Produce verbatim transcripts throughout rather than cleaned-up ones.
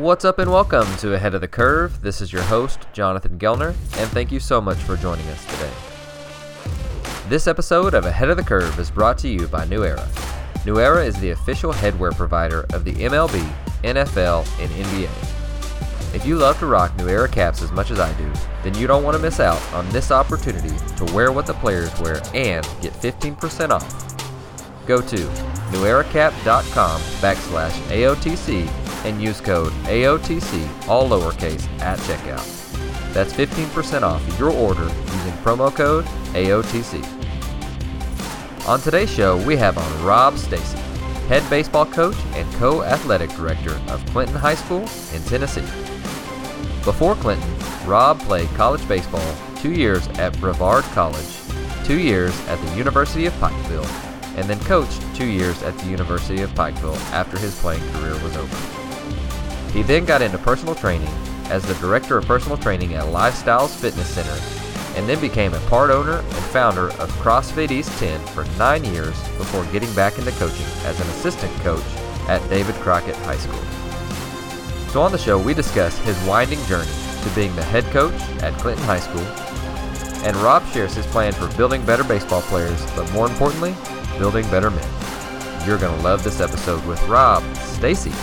What's up and welcome to Ahead of the Curve. This is your host, Jonathan Gellner, and thank you so much for joining us today. This episode of Ahead of the Curve is brought to you by New Era. New Era is the official headwear provider of the M L B, N F L, and N B A. If you love to rock New Era caps as much as I do, then you don't want to miss out on this opportunity to wear what the players wear and get fifteen percent off. Go to neweracap.com backslash AOTC and use code A O T C, all lowercase, at checkout. That's fifteen percent off your order using promo code A O T C. On today's show, we have on Rob Stacy, head baseball coach and co-athletic director of Clinton High School in Tennessee. Before Clinton, Rob played college baseball two years at Brevard College, two years at the University of Pikeville, and then coached two years at the University of Pikeville after his playing career was over. He then got into personal training as the Director of Personal Training at Lifestyles Fitness Center, and then became a part owner and founder of CrossFit East ten for nine years before getting back into coaching as an assistant coach at David Crockett High School. So on the show, we discuss his winding journey to being the head coach at Clinton High School, and Rob shares his plan for building better baseball players, but more importantly, building better men. You're going to love this episode with Rob Stacy.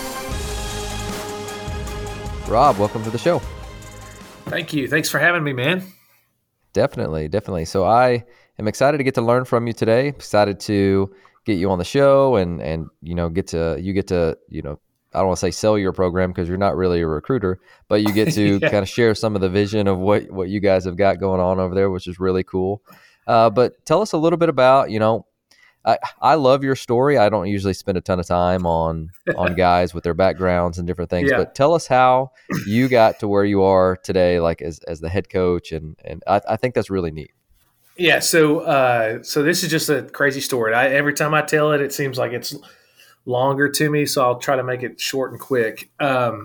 Rob, welcome to the show. Thank you. Thanks for having me, man. Definitely, definitely. So I am excited to get to learn from you today. Excited to get you on the show and, and you know, get to, you get to, you know, I don't want to say sell your program because you're not really a recruiter, but you get to yeah. kind of share some of the vision of what, what you guys have got going on over there, which is really cool. Uh, but tell us a little bit about, you know, I, I love your story. I don't usually spend a ton of time on on guys with their backgrounds and different things, yeah. but tell us how you got to where you are today, like as as the head coach, and and I, I think that's really neat. Yeah. So uh, so this is just a crazy story. I, every time I tell it, it seems like it's longer to me, so I'll try to make it short and quick. Um,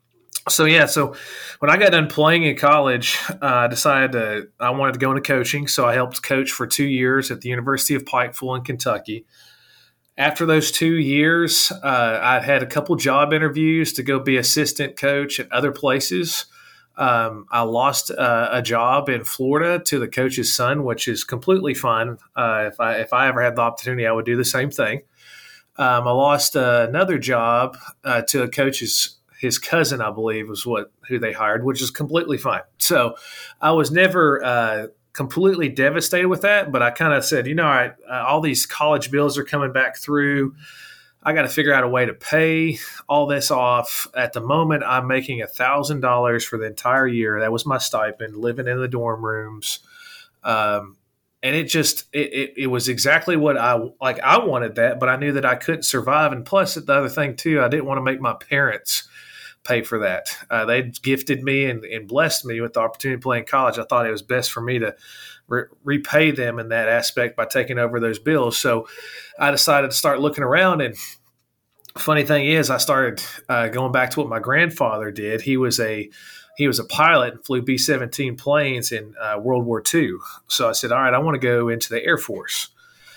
So, yeah, so when I got done playing in college, uh, I decided to, I wanted to go into coaching. So I helped coach for two years at the University of Pikeville in Kentucky. After those two years, uh, I had a couple job interviews to go be assistant coach at other places. Um, I lost uh, a job in Florida to the coach's son, which is completely fine. Uh, if I if I ever had the opportunity, I would do the same thing. Um, I lost uh, another job uh, to a coach's his cousin, I believe, was what who they hired, which is completely fine. So I was never uh, completely devastated with that, but I kind of said, you know, all right, uh, all these college bills are coming back through. I got to figure out a way to pay all this off. At the moment, I'm making one thousand dollars for the entire year. That was my stipend, living in the dorm rooms. Um, and it just it, it, it was exactly what I like. I wanted that, but I knew that I couldn't survive. And plus, the other thing, too, I didn't want to make my parents pay for that. Uh, they gifted me and, and blessed me with the opportunity to play in college. I thought it was best for me to re- repay them in that aspect by taking over those bills. So I decided to start looking around. And funny thing is, I started uh, going back to what my grandfather did. He was a he was a pilot and flew B seventeen planes in uh, World War Two. So I said, all right, I want to go into the Air Force.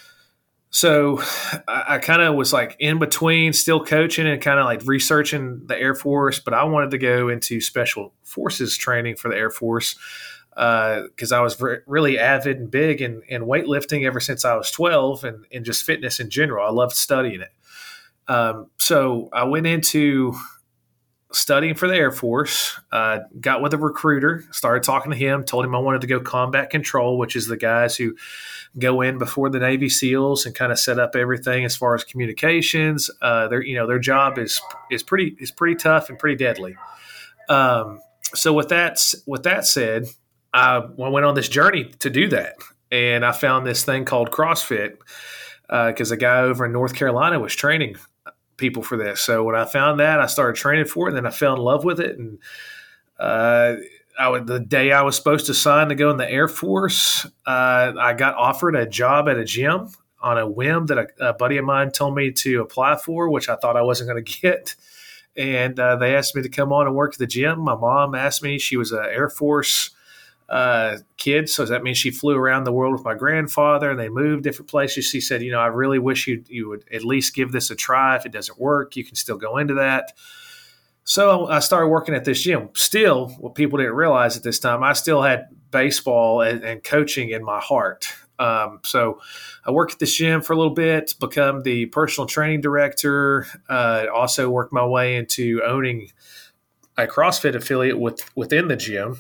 So I, I kind of was like in between still coaching and kind of like researching the Air Force, but I wanted to go into special forces training for the Air Force because uh, I was re- really avid and big in, in weightlifting ever since I was twelve and, and just fitness in general. I loved studying it. Um, so I went into studying for the Air Force, uh, got with a recruiter, started talking to him, told him I wanted to go combat control, which is the guys who go in before the Navy SEALs and kind of set up everything as far as communications. Uh, their, you know, their job is is pretty is pretty tough and pretty deadly. Um, so with that with that said, I went on this journey to do that, and I found this thing called CrossFit because uh, a guy over in North Carolina was training people for this. So when I found that, I started training for it, and then I fell in love with it. And uh, I would, the day I was supposed to sign to go in the Air Force, uh, I got offered a job at a gym on a whim that a, a buddy of mine told me to apply for, which I thought I wasn't going to get. And uh, they asked me to come on and work at the gym. My mom asked me. She was an Air Force uh, kid, so that means she flew around the world with my grandfather, and they moved different places. She said, you know, I really wish you you would at least give this a try. If it doesn't work, you can still go into that. So I started working at this gym. Still, what people didn't realize at this time, I still had baseball and, and coaching in my heart. Um, so I worked at this gym for a little bit, become the personal training director, uh, also worked my way into owning a CrossFit affiliate with, within the gym.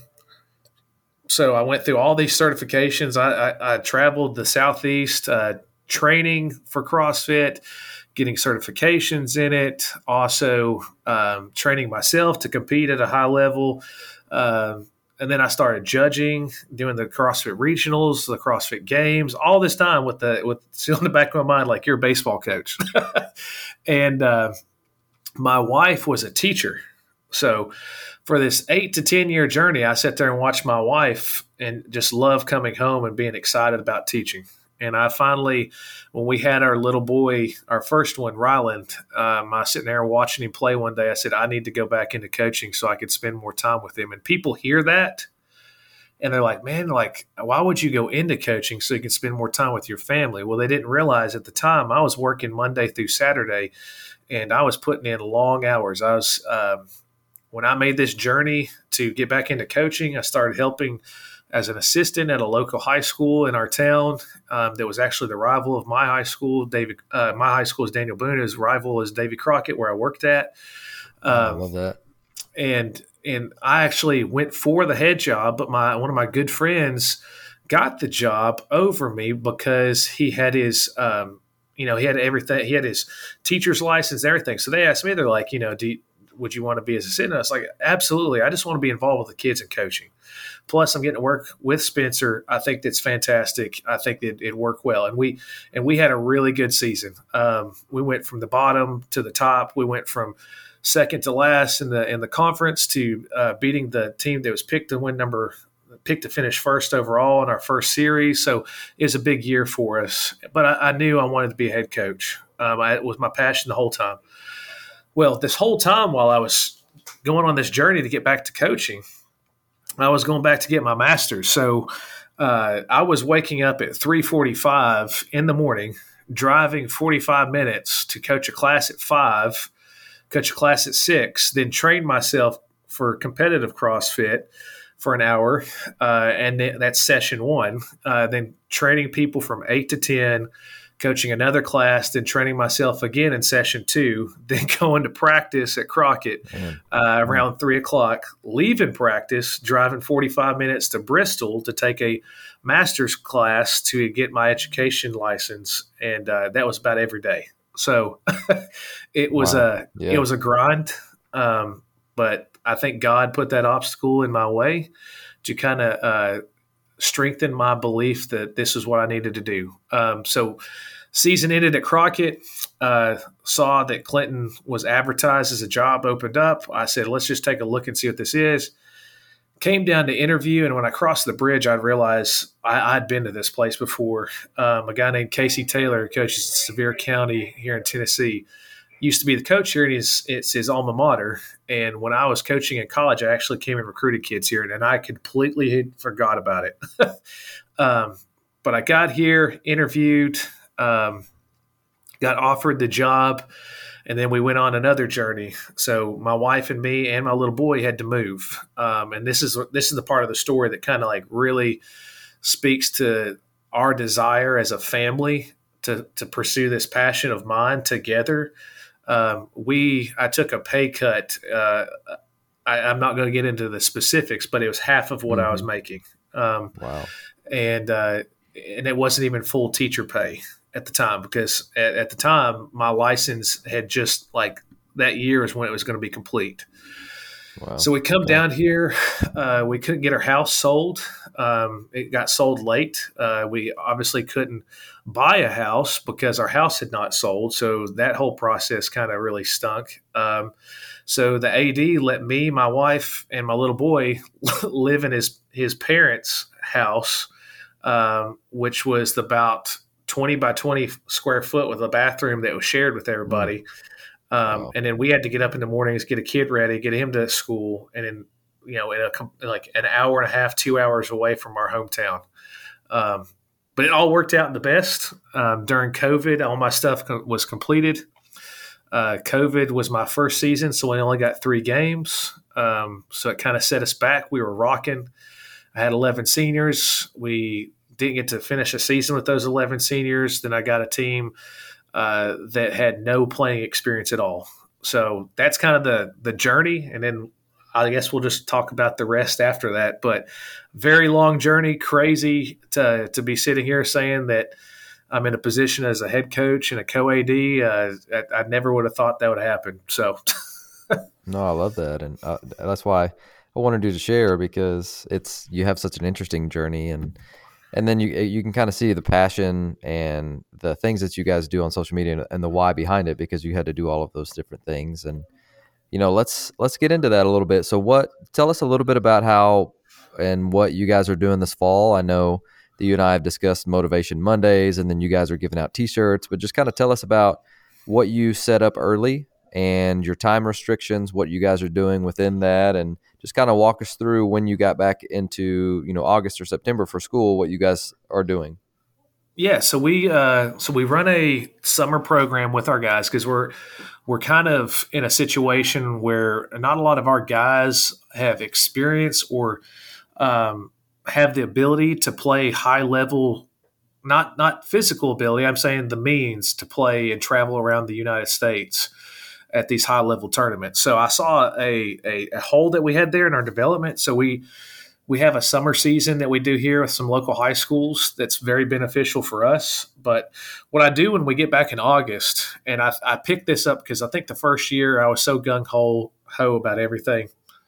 So I went through all these certifications. I, I, I traveled the Southeast uh, training for CrossFit, getting certifications in it, also um, training myself to compete at a high level. Um, and then I started judging, doing the CrossFit regionals, the CrossFit games, all this time with the with still in the back of my mind, like, you're a baseball coach. and uh, my wife was a teacher. So for this eight to ten year journey, I sat there and watched my wife and just love coming home and being excited about teaching. And I finally, when we had our little boy, our first one, Ryland, um, I was sitting there watching him play one day. I said, I need to go back into coaching so I could spend more time with him. And people hear that and they're like, man, like, why would you go into coaching so you can spend more time with your family? Well, they didn't realize at the time I was working Monday through Saturday and I was putting in long hours. I was, um, when I made this journey to get back into coaching, I started helping as an assistant at a local high school in our town um, that was actually the rival of my high school. David, uh, my high school is Daniel Boone. His rival is Davy Crockett, where I worked at. Um, I love that. And and I actually went for the head job, but my one of my good friends got the job over me because he had his, um, you know, he had everything. He had his teacher's license, everything. So they asked me, they're like, you know, do you, would you want to be as a assistant? I was like, absolutely. I just want to be involved with the kids and coaching. Plus, I'm getting to work with Spencer. I think that's fantastic. I think it it worked well, and we and we had a really good season. Um, we went from the bottom to the top. We went from second to last in the in the conference to uh, beating the team that was picked to win number picked to finish first overall in our first series. So it was a big year for us. But I, I knew I wanted to be a head coach. Um, I, it was my passion the whole time. Well, this whole time while I was going on this journey to get back to coaching, I was going back to get my master's. So uh, I was waking up at three forty-five in the morning, driving forty-five minutes to coach a class at five, coach a class at six, then train myself for competitive CrossFit for an hour. Uh, and th- that's session one. Uh, then training people from eight to ten, coaching another class, then training myself again in session two, then going to practice at Crockett uh, around three o'clock, leaving practice, driving forty-five minutes to Bristol to take a master's class to get my education license. And uh, that was about every day. So it was Wow. a Yeah. it was a grind, um, but I think God put that obstacle in my way to kind of uh, strengthen my belief that this is what I needed to do. Um, so season ended at Crockett, uh, saw that Clinton was advertised as a job opened up. I said, let's just take a look and see what this is. Came down to interview, and when I crossed the bridge, I realized I, I'd been to this place before. Um, a guy named Casey Taylor, who coaches Sevier County here in Tennessee, used to be the coach here, and he's, it's his alma mater. And when I was coaching in college, I actually came and recruited kids here, and I completely had forgot about it. um, but I got here, interviewed, um, got offered the job, and then we went on another journey. So my wife and me and my little boy had to move. Um, and this is this is the part of the story that kind of like really speaks to our desire as a family to to pursue this passion of mine together. Um, we I took a pay cut. Uh, I, I'm not going to get into the specifics, but it was half of what mm-hmm. I was making. Um, wow. And uh, and it wasn't even full teacher pay at the time, because at, at the time my license had just like that year is when it was going to be complete. Wow. So we come down here. Uh, we couldn't get our house sold. Um, it got sold late. Uh, we obviously couldn't buy a house because our house had not sold. So that whole process kind of really stunk. Um, so the A D let me, my wife, and my little boy live in his, his parents' house, um, which was about twenty by twenty square foot with a bathroom that was shared with everybody. Mm. Um, wow. And then we had to get up in the mornings, get a kid ready, get him to school, and then, you know, in a, like an hour and a half, two hours away from our hometown. Um, but it all worked out the best. Um, during COVID, all my stuff co- was completed. Uh, COVID was my first season, so we only got three games. Um, so it kind of set us back. We were rocking. I had eleven seniors. We didn't get to finish a season with those eleven seniors. Then I got a team uh, that had no playing experience at all. So that's kind of the the journey. And then I guess we'll just talk about the rest after that. But very long journey, crazy to to be sitting here saying that I'm in a position as a head coach and a co-A D. Uh, I, I never would have thought that would happen. So, no, I love that, and uh, that's why I wanted you to share, because it's you have such an interesting journey, and and then you you can kind of see the passion and the things that you guys do on social media and, and the why behind it, because you had to do all of those different things. And you know, let's let's get into that a little bit. So, what? Tell us a little bit about how and what you guys are doing this fall. I know that you and I have discussed Motivation Mondays, and then you guys are giving out T-shirts. But just kind of tell us about what you set up early and your time restrictions, what you guys are doing within that, and just kind of walk us through when you got back into, you know, August or September for school, what you guys are doing. Yeah, so we uh, so we run a summer program with our guys because we're we're kind of in a situation where not a lot of our guys have experience or um, have the ability to play high level, not not physical ability. I'm saying the means to play and travel around the United States at these high level tournaments. So I saw a, a, a hole that we had there in our development. So we we have a summer season that we do here with some local high schools that's very beneficial for us. But what I do when we get back in August, and I, I picked this up because I think the first year I was so gung-ho ho about everything.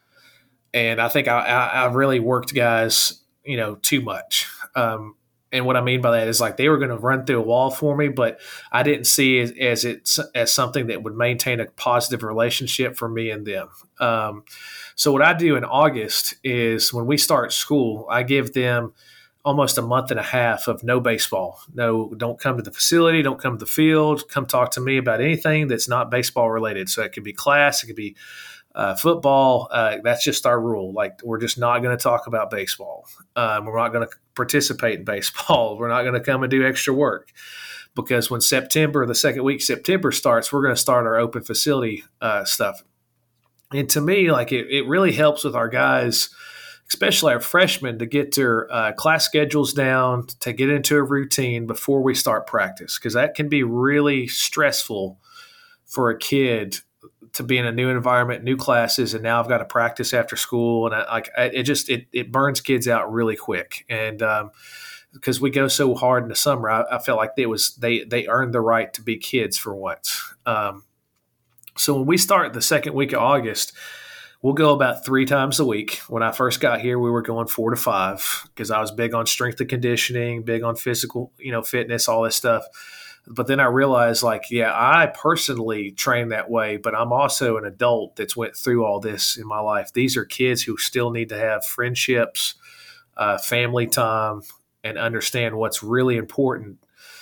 And I think I, I, I really worked guys, you know, too much. Um, and what I mean by that is like they were going to run through a wall for me, but I didn't see it as it as something that would maintain a positive relationship for me and them. Um, so what I do in August is when we start school, I give them almost a month and a half of no baseball. No, don't come to the facility, don't come to the field, come talk to me about anything that's not baseball related. So it could be class, it could be Uh, football, uh, that's just our rule. Like, we're just not going to talk about baseball. Um, we're not going to participate in baseball. We're not going to come and do extra work, because when September, the second week September starts, we're going to start our open facility uh, stuff. And to me, like it, it really helps with our guys, especially our freshmen, to get their uh, class schedules down, to get into a routine before we start practice, because that can be really stressful for a kid to be in a new environment, new classes, and now I've got to practice after school, and I, like it just it it burns kids out really quick. And um, because we go so hard in the summer, I, I felt like it was they they earned the right to be kids for once. Um, so when we start the second week of August, we'll go about three times a week. When I first got here, we were going four to five because I was big on strength and conditioning, big on physical, you know, fitness, all this stuff. But then I realized, like, yeah, I personally train that way, but I'm also an adult that's went through all this in my life. These are kids who still need to have friendships, uh, family time, and understand what's really important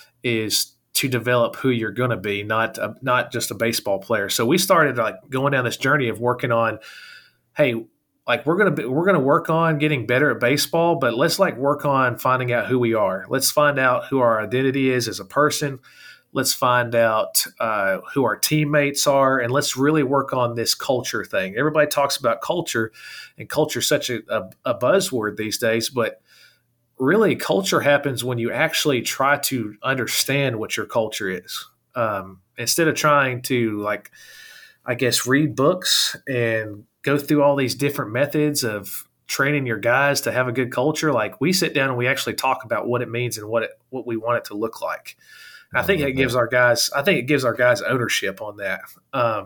is to develop who you're going to be, not a, not just a baseball player. So we started like going down this journey of working on, hey, like we're gonna be, we're gonna work on getting better at baseball, but let's like work on finding out who we are. Let's find out who our identity is as a person. Let's find out uh, who our teammates are, and let's really work on this culture thing. Everybody talks about culture, and culture is such a, a, a buzzword these days, but really culture happens when you actually try to understand what your culture is. Um, instead of trying to like, I guess, read books and go through all these different methods of training your guys to have a good culture. Like, we sit down and we actually talk about what it means and what it, what we want it to look like. And I think it gives our guys, I think it gives our guys ownership on that. Um,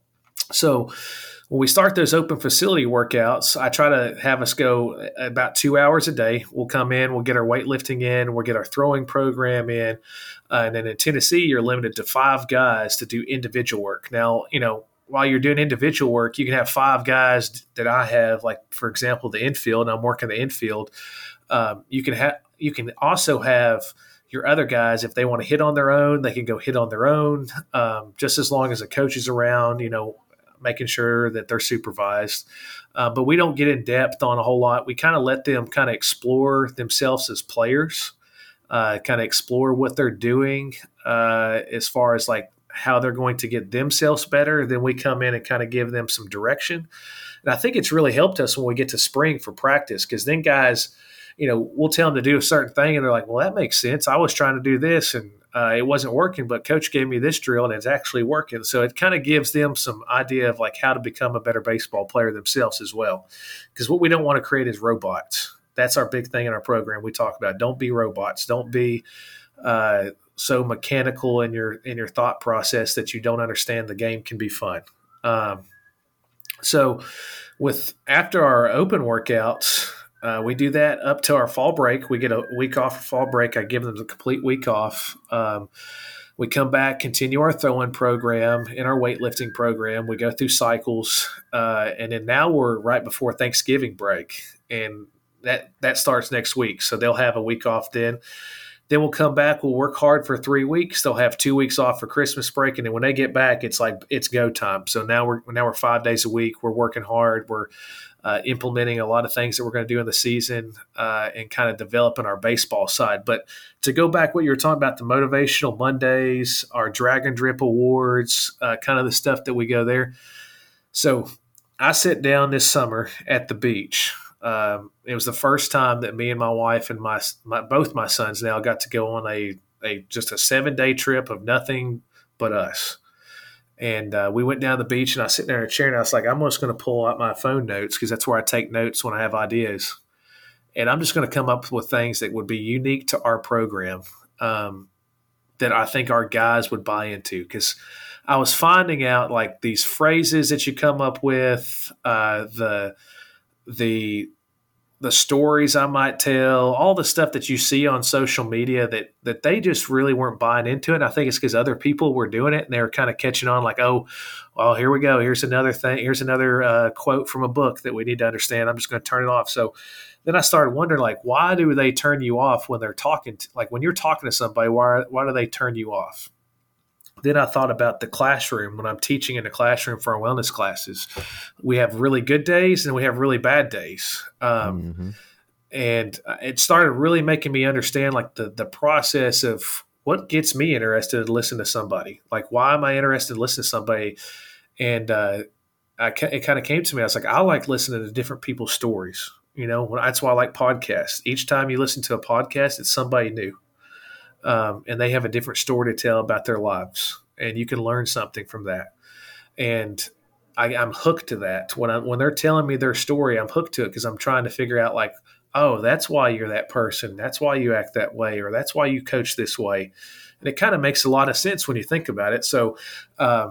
so when we start those open facility workouts, I try to have us go about two hours a day. We'll come in, we'll get our weightlifting in, we'll get our throwing program in. Uh, and then in Tennessee, you're limited to five guys to do individual work. Now, you know, while you're doing individual work, you can have five guys that I have, like, for example, the infield, and I'm working the infield. Um, you can have, you can also have your other guys, if they want to hit on their own, they can go hit on their own, um, just as long as a coach is around, you know, making sure that they're supervised. Uh, but we don't get in depth on a whole lot. We kind of let them kind of explore themselves as players, uh, kind of explore what they're doing uh, as far as like how they're going to get themselves better. Then we come in and kind of give them some direction. And I think it's really helped us when we get to spring for practice, because then guys, you know, we'll tell them to do a certain thing and they're like, well, that makes sense. I was trying to do this and uh, it wasn't working, but coach gave me this drill and it's actually working. So it kind of gives them some idea of like how to become a better baseball player themselves as well. Because what we don't want to create is robots. That's our big thing in our program. We talk about don't be robots. Don't be uh, so mechanical in your in your thought process that you don't understand the game can be fun. Um, so with after our open workouts, uh, we do that up to our fall break. We get a week off for fall break. I give them the complete week off. Um, we come back, continue our throwing program and our weightlifting program. We go through cycles, uh, and then now we're right before Thanksgiving break, and that that starts next week. So they'll have a week off then. Then we'll come back. We'll work hard for three weeks. They'll have two weeks off for Christmas break, and then when they get back, it's like it's go time. So now we're now we're five days a week. We're working hard. We're uh, implementing a lot of things that we're going to do in the season uh, and kind of developing our baseball side. But to go back, what you were talking about, the motivational Mondays, our Dragon Drip Awards, uh, kind of the stuff that we go there. So I sit down this summer at the beach. Um, it was the first time that me and my wife and my, my both my sons now got to go on a, a just a seven day trip of nothing but us. And uh, we went down the beach, and I was sitting there in a chair, and I was like, I'm just going to pull out my phone notes, because that's where I take notes when I have ideas. And I'm just going to come up with things that would be unique to our program um, that I think our guys would buy into. Because I was finding out like these phrases that you come up with, uh, the the the stories I might tell, all the stuff that you see on social media that that they just really weren't buying into it. And I think it's because other people were doing it and they were kind of catching on like, oh, well, here we go. Here's another thing. Here's another uh, quote from a book that we need to understand. I'm just going to turn it off. So then I started wondering, like, why do they turn you off when they're talking? To, like when you're talking to somebody, why, why do they turn you off? Then I thought about the classroom. When I'm teaching in the classroom for our wellness classes, we have really good days and we have really bad days. Um, mm-hmm. And it started really making me understand like the, the process of what gets me interested to listen to somebody. Like, why am I interested in listening to somebody? And uh, I, it kind of came to me. I was like, I like listening to different people's stories. You know, that's why I like podcasts. Each time you listen to a podcast, it's somebody new. Um, and they have a different story to tell about their lives, and you can learn something from that. And I, I'm hooked to that. When I, when they're telling me their story, I'm hooked to it because I'm trying to figure out like, oh, that's why you're that person. That's why you act that way, or that's why you coach this way. And it kind of makes a lot of sense when you think about it. So um,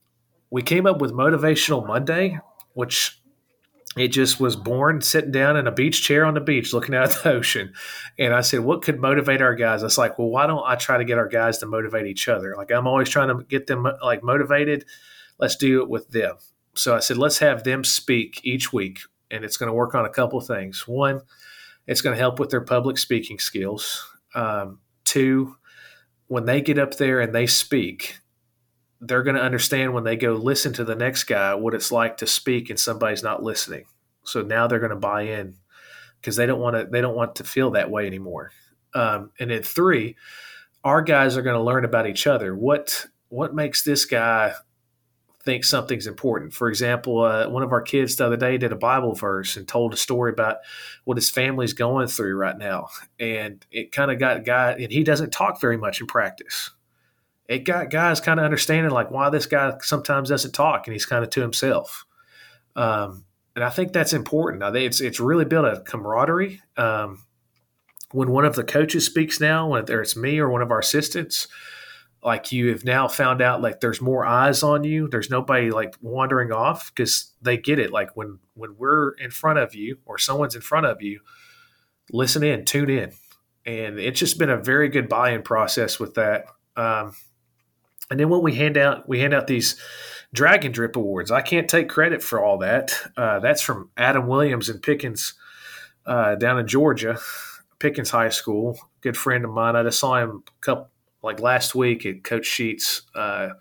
we came up with Motivational Monday, which it just was born sitting down in a beach chair on the beach looking out at the ocean. And I said, what could motivate our guys? I was like, well, why don't I try to get our guys to motivate each other? Like, I'm always trying to get them like motivated. Let's do it with them. So I said, let's have them speak each week. And it's going to work on a couple of things. One, it's going to help with their public speaking skills. Um, two, when they get up there and they speak, they're going to understand when they go listen to the next guy what it's like to speak and somebody's not listening. So now they're going to buy in because they don't want to. They don't want to feel that way anymore. Um, and then three, our guys are going to learn about each other. What what makes this guy think something's important? For example, uh, one of our kids the other day did a Bible verse and told a story about what his family's going through right now, and it kind of got a guy. And he doesn't talk very much in practice. It got guys kind of understanding like why this guy sometimes doesn't talk and he's kind of to himself. Um, and I think that's important. I think it's it's really built a camaraderie. Um, when one of the coaches speaks now, whether it's me or one of our assistants, like you have now found out like there's more eyes on you. There's nobody like wandering off because they get it. Like when when we're in front of you or someone's in front of you, listen in, tune in. And it's just been a very good buy-in process with that. Um, And then when we hand out, we hand out these Dragon Drip Awards. I can't take credit for all that. Uh, that's from Adam Williams and Pickens uh, down in Georgia, Pickens High School. Good friend of mine. I just saw him a couple, like last week at Coach Sheets, uh,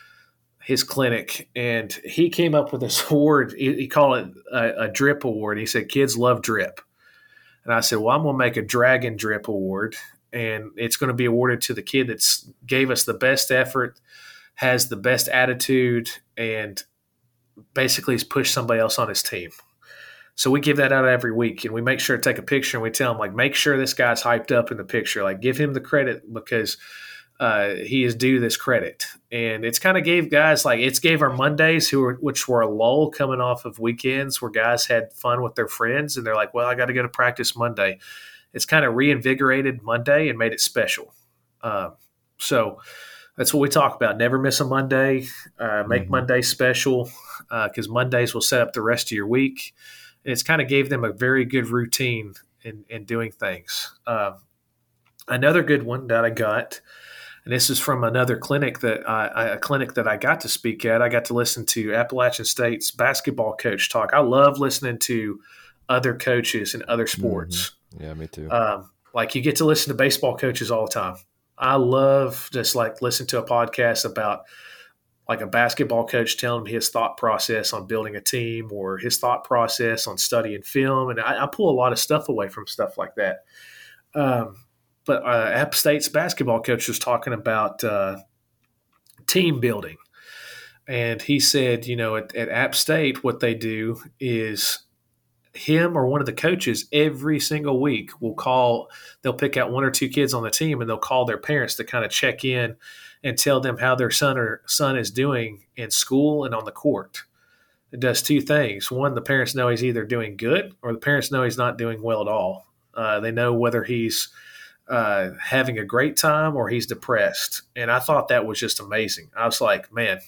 his clinic, and he came up with this award. He, he called it a, a Drip Award. He said, "Kids love drip." And I said, "Well, I'm going to make a Dragon Drip Award." And it's going to be awarded to the kid that's gave us the best effort, has the best attitude and basically has pushed somebody else on his team. So we give that out every week, and we make sure to take a picture, and we tell him, like, make sure this guy's hyped up in the picture. Like, give him the credit because uh, he is due this credit. And it's kind of gave guys, like, it's gave our Mondays, who were, which were a lull coming off of weekends where guys had fun with their friends, and they're like, well, I got to go to practice Monday. It's kind of reinvigorated Monday and made it special. Um, so that's what we talk about. Never miss a Monday. Uh, make mm-hmm. Monday special because uh, Mondays will set up the rest of your week. It's kind of gave them a very good routine in, in doing things. Uh, another good one that I got, and this is from another clinic that I, a clinic that I got to speak at. I got to listen to Appalachian State's basketball coach talk. I love listening to other coaches in other sports. Mm-hmm. Yeah, me too. Um, like you get to listen to baseball coaches all the time. I love just like listen to a podcast about like a basketball coach telling me his thought process on building a team or his thought process on studying film. And I, I pull a lot of stuff away from stuff like that. Um, but uh, App State's basketball coach was talking about uh, team building. And he said, you know, at, at App State, what they do is him or one of the coaches every single week will call, they'll pick out one or two kids on the team and they'll call their parents to kind of check in and tell them how their son or son is doing in school and on the court. It does two things. One, the parents know he's either doing good or the parents know he's not doing well at all. Uh, they know whether he's uh, having a great time or he's depressed. And I thought that was just amazing. I was like, man,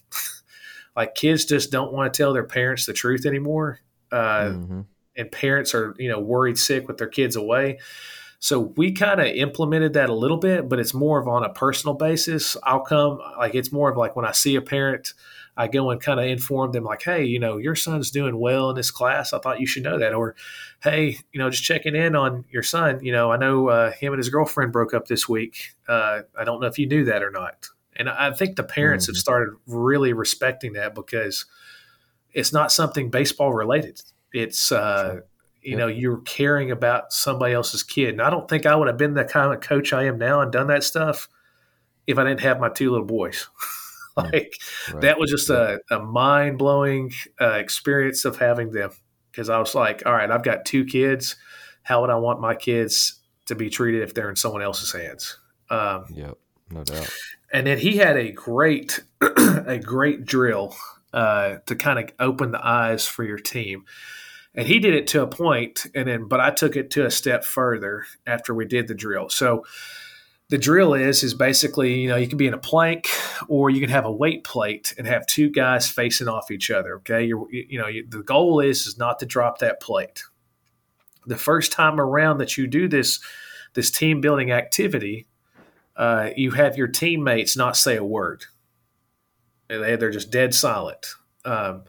like kids just don't want to tell their parents the truth anymore. Uh, mm-hmm. And parents are, you know, worried sick with their kids away. So we kind of implemented that a little bit, but it's more of on a personal basis. I'll come, like it's more of like when I see a parent, I go and kind of inform them like, hey, you know, your son's doing well in this class. I thought you should know that. Or, hey, you know, just checking in on your son. You know, I know uh, him and his girlfriend broke up this week. Uh, I don't know if you knew that or not. And I think the parents mm-hmm. have started really respecting that because it's not something baseball related. It's, uh, sure. you yep. know, you're caring about somebody else's kid. And I don't think I would have been the kind of coach I am now and done that stuff if I didn't have my two little boys. like right. that was just yeah. a, a mind-blowing uh, experience of having them because I was like, all right, I've got two kids. How would I want my kids to be treated if they're in someone else's hands? Um, yep, no doubt. And then he had a great, a great drill uh, to kind of open the eyes for your team. And he did it to a point, and then but I took it to a step further after we did the drill. So the drill is is basically, you know, you can be in a plank or you can have a weight plate and have two guys facing off each other. Okay, you're, you know, you, the goal is is not to drop that plate. The first time around that you do this this team building activity, uh, you have your teammates not say a word. They they're just dead silent. Um,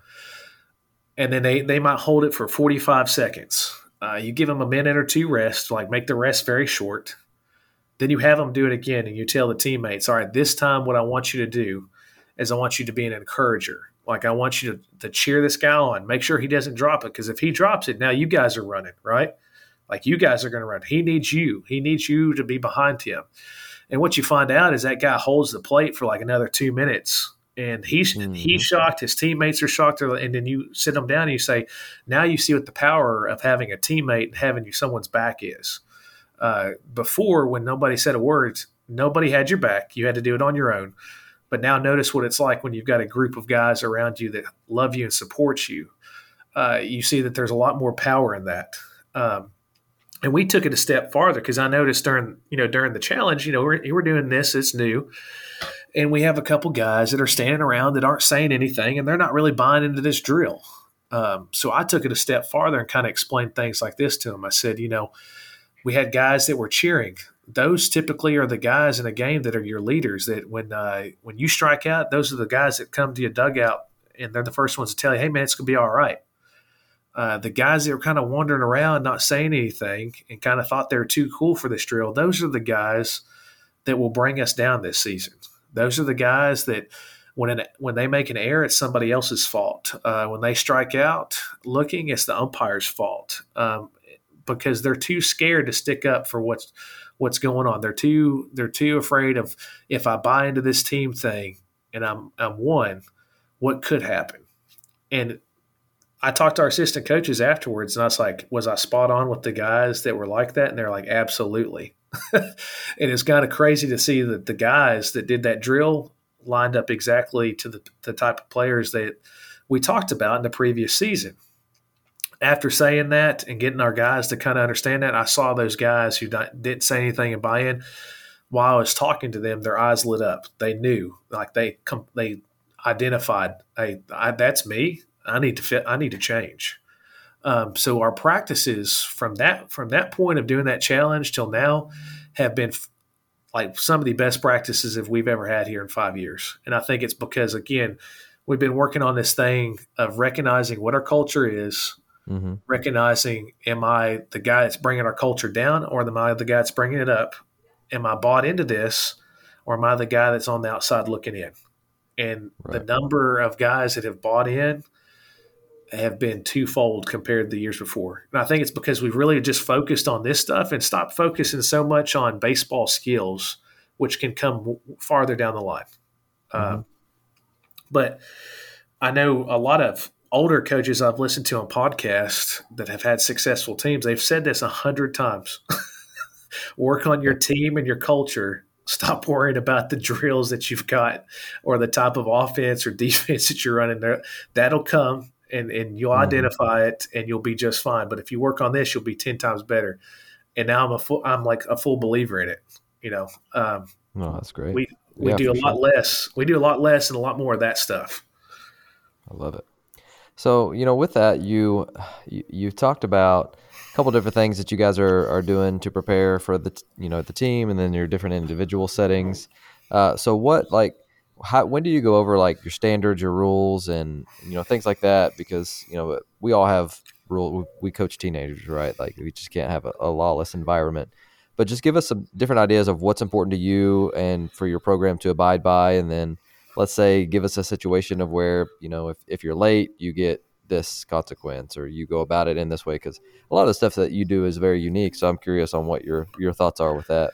And then they, they might hold it for forty-five seconds. Uh, you give them a minute or two rest, like make the rest very short. Then you have them do it again, and you tell the teammates, all right, this time what I want you to do is I want you to be an encourager. Like I want you to, to cheer this guy on. Make sure he doesn't drop it because if he drops it, now you guys are running, right? Like you guys are going to run. He needs you. He needs you to be behind him. And what you find out is that guy holds the plate for like another two minutes. And he's mm-hmm. he's shocked. His teammates are shocked. And then you sit them down and you say, now you see what the power of having a teammate and having you someone's back is. Uh, before, when nobody said a word, nobody had your back. You had to do it on your own. But now notice what it's like when you've got a group of guys around you that love you and support you. Uh, you see that there's a lot more power in that. Um, and we took it a step farther because I noticed during you know during the challenge, you know, we're, we're doing this. It's new. And we have a couple guys that are standing around that aren't saying anything, and they're not really buying into this drill. Um, so I took it a step farther and kind of explained things like this to them. I said, you know, we had guys that were cheering. Those typically are the guys in a game that are your leaders, that when uh, when you strike out, those are the guys that come to your dugout, and they're the first ones to tell you, hey, man, it's going to be all right. Uh, the guys that were kind of wandering around, not saying anything, and kind of thought they were too cool for this drill, those are the guys that will bring us down this season. Those are the guys that when an, when they make an error, it's somebody else's fault. Uh, when they strike out looking, it's the umpire's fault um, because they're too scared to stick up for what's what's going on. They're too they're too afraid of if I buy into this team thing, and I'm I'm one, what could happen? And I talked to our assistant coaches afterwards, and I was like, was I spot on with the guys that were like that? And they're like, absolutely. And it's kind of crazy to see that the guys that did that drill lined up exactly to the, the type of players that we talked about in the previous season. After saying that and getting our guys to kind of understand that, I saw those guys who didn't say anything and buy in. While I was talking to them, their eyes lit up. They knew, like they they identified, hey, I, that's me. I need to fit. I need to change. Um, so our practices from that from that point of doing that challenge till now have been f- like some of the best practices that we've ever had here in five years. And I think it's because, again, we've been working on this thing of recognizing what our culture is, mm-hmm. recognizing, am I the guy that's bringing our culture down, or am I the guy that's bringing it up? Am I bought into this, or am I the guy that's on the outside looking in? And right. the number of guys that have bought in have been twofold compared to the years before. And I think it's because we've really just focused on this stuff and stopped focusing so much on baseball skills, which can come farther down the line. Mm-hmm. Um, but I know a lot of older coaches I've listened to on podcasts that have had successful teams. They've said this a hundred times. Work on your team and your culture. Stop worrying about the drills that you've got or the type of offense or defense that you're running there. That'll come. And, and you'll mm-hmm. identify it, and you'll be just fine. But if you work on this, you'll be ten times better. And now I'm a full, I'm like a full believer in it. You know, um, oh, that's great. We we yeah, do a sure. lot less. We do a lot less and a lot more of that stuff. I love it. So you know, with that, you you you've talked about a couple different things that you guys are are doing to prepare for the you know the team, and then your different individual settings. Uh, so what like. How, when do you go over like your standards, your rules, and you know things like that? Because you know we all have rule. We coach teenagers, right? Like we just can't have a, a lawless environment. But just give us some different ideas of what's important to you and for your program to abide by. And then let's say give us a situation of where you know if, if you're late, you get this consequence, or you go about it in this way. Because a lot of the stuff that you do is very unique. So I'm curious on what your your thoughts are with that.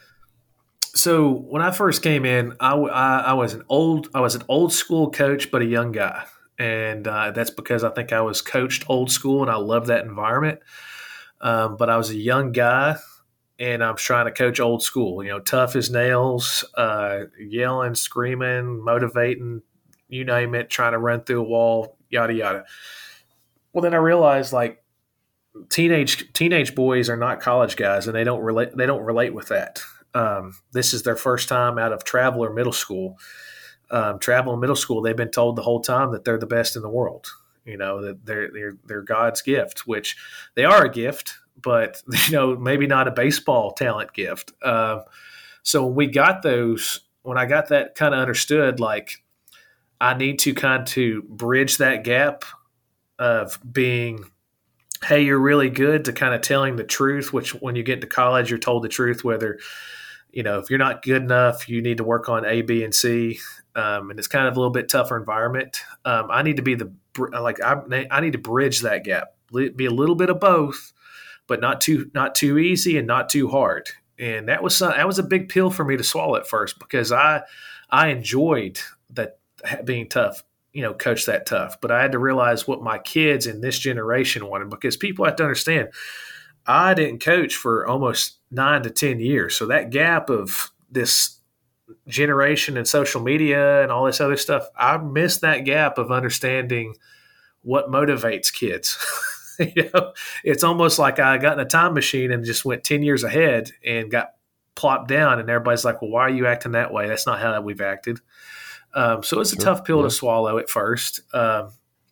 So when I first came in, I, I, I was an old I was an old school coach, but a young guy, and uh, that's because I think I was coached old school, and I love that environment. Um, but I was a young guy, and I was trying to coach old school. You know, tough as nails, uh, yelling, screaming, motivating, you name it, trying to run through a wall, yada yada. Well, then I realized like teenage teenage boys are not college guys, and they don't relate. They don't relate with that. Um, this is their first time out of Traveler Middle School. Um, Traveler Middle School, they've been told the whole time that they're the best in the world. You know, that they're they're they're God's gift, which they are a gift, but you know, maybe not a baseball talent gift. Um, so when we got those, when I got that kind of understood, like I need to kind of bridge that gap of being, hey, you're really good, to kind of telling the truth, which when you get to college, you're told the truth, whether you know, if you're not good enough, you need to work on A, B, and C. Um, and it's kind of a little bit tougher environment. Um, I need to be the like I, I need to bridge that gap, be a little bit of both, but not too not too easy and not too hard. And that was some, that was a big pill for me to swallow at first, because I I enjoyed that being tough, you know, coach that tough. But I had to realize what my kids in this generation wanted, because people have to understand, I didn't coach for almost nine to ten years. So that gap of this generation and social media and all this other stuff, I missed that gap of understanding what motivates kids. You know, it's almost like I got in a time machine and just went ten years ahead and got plopped down, and everybody's like, well, why are you acting that way? That's not how we've acted. Um, so it's a sure. tough pill yeah. to swallow at first. Um,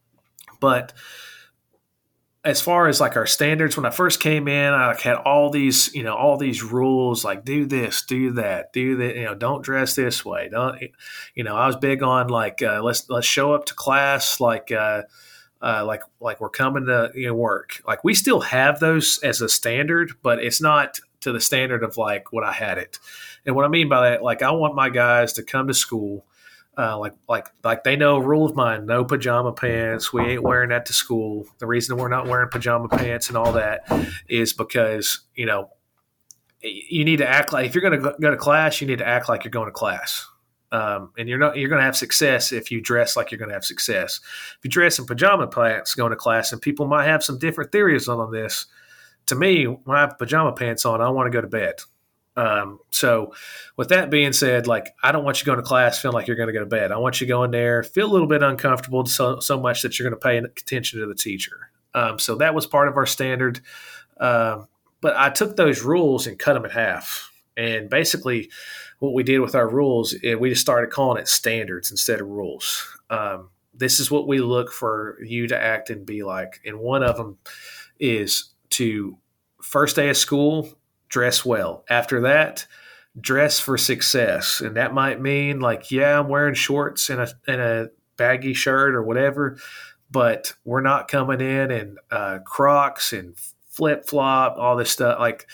but as far as like our standards, when I first came in, I had all these, you know, all these rules, like do this, do that, do that, you know, don't dress this way. Don't, you know, I was big on like, uh, let's, let's show up to class. Like, uh, uh, like, like we're coming to you know, work. Like we still have those as a standard, but it's not to the standard of like what I had it. And what I mean by that, like I want my guys to come to school. Uh, like, like, like they know a rule of mine: no pajama pants. We ain't wearing that to school. The reason we're not wearing pajama pants and all that is because you know you need to act like if you're going to go to class, you need to act like you're going to class. Um, and you're not you're going to have success if you dress like you're going to have success. If you dress in pajama pants going to class, and people might have some different theories on this. To me, when I have pajama pants on, I want to go to bed. Um, so with that being said, like, I don't want you going to class feeling like you're going to go to bed. I want you going there, feel a little bit uncomfortable so, so much that you're going to pay attention to the teacher. Um, so that was part of our standard. Um, but I took those rules and cut them in half. And basically what we did with our rules, we just started calling it standards instead of rules. Um, this is what we look for you to act and be like. And one of them is to first day of school, dress well. After that, dress for success. And that might mean like, yeah, I'm wearing shorts and a, and a baggy shirt or whatever, but we're not coming in in uh, Crocs and flip flop, all this stuff. Like,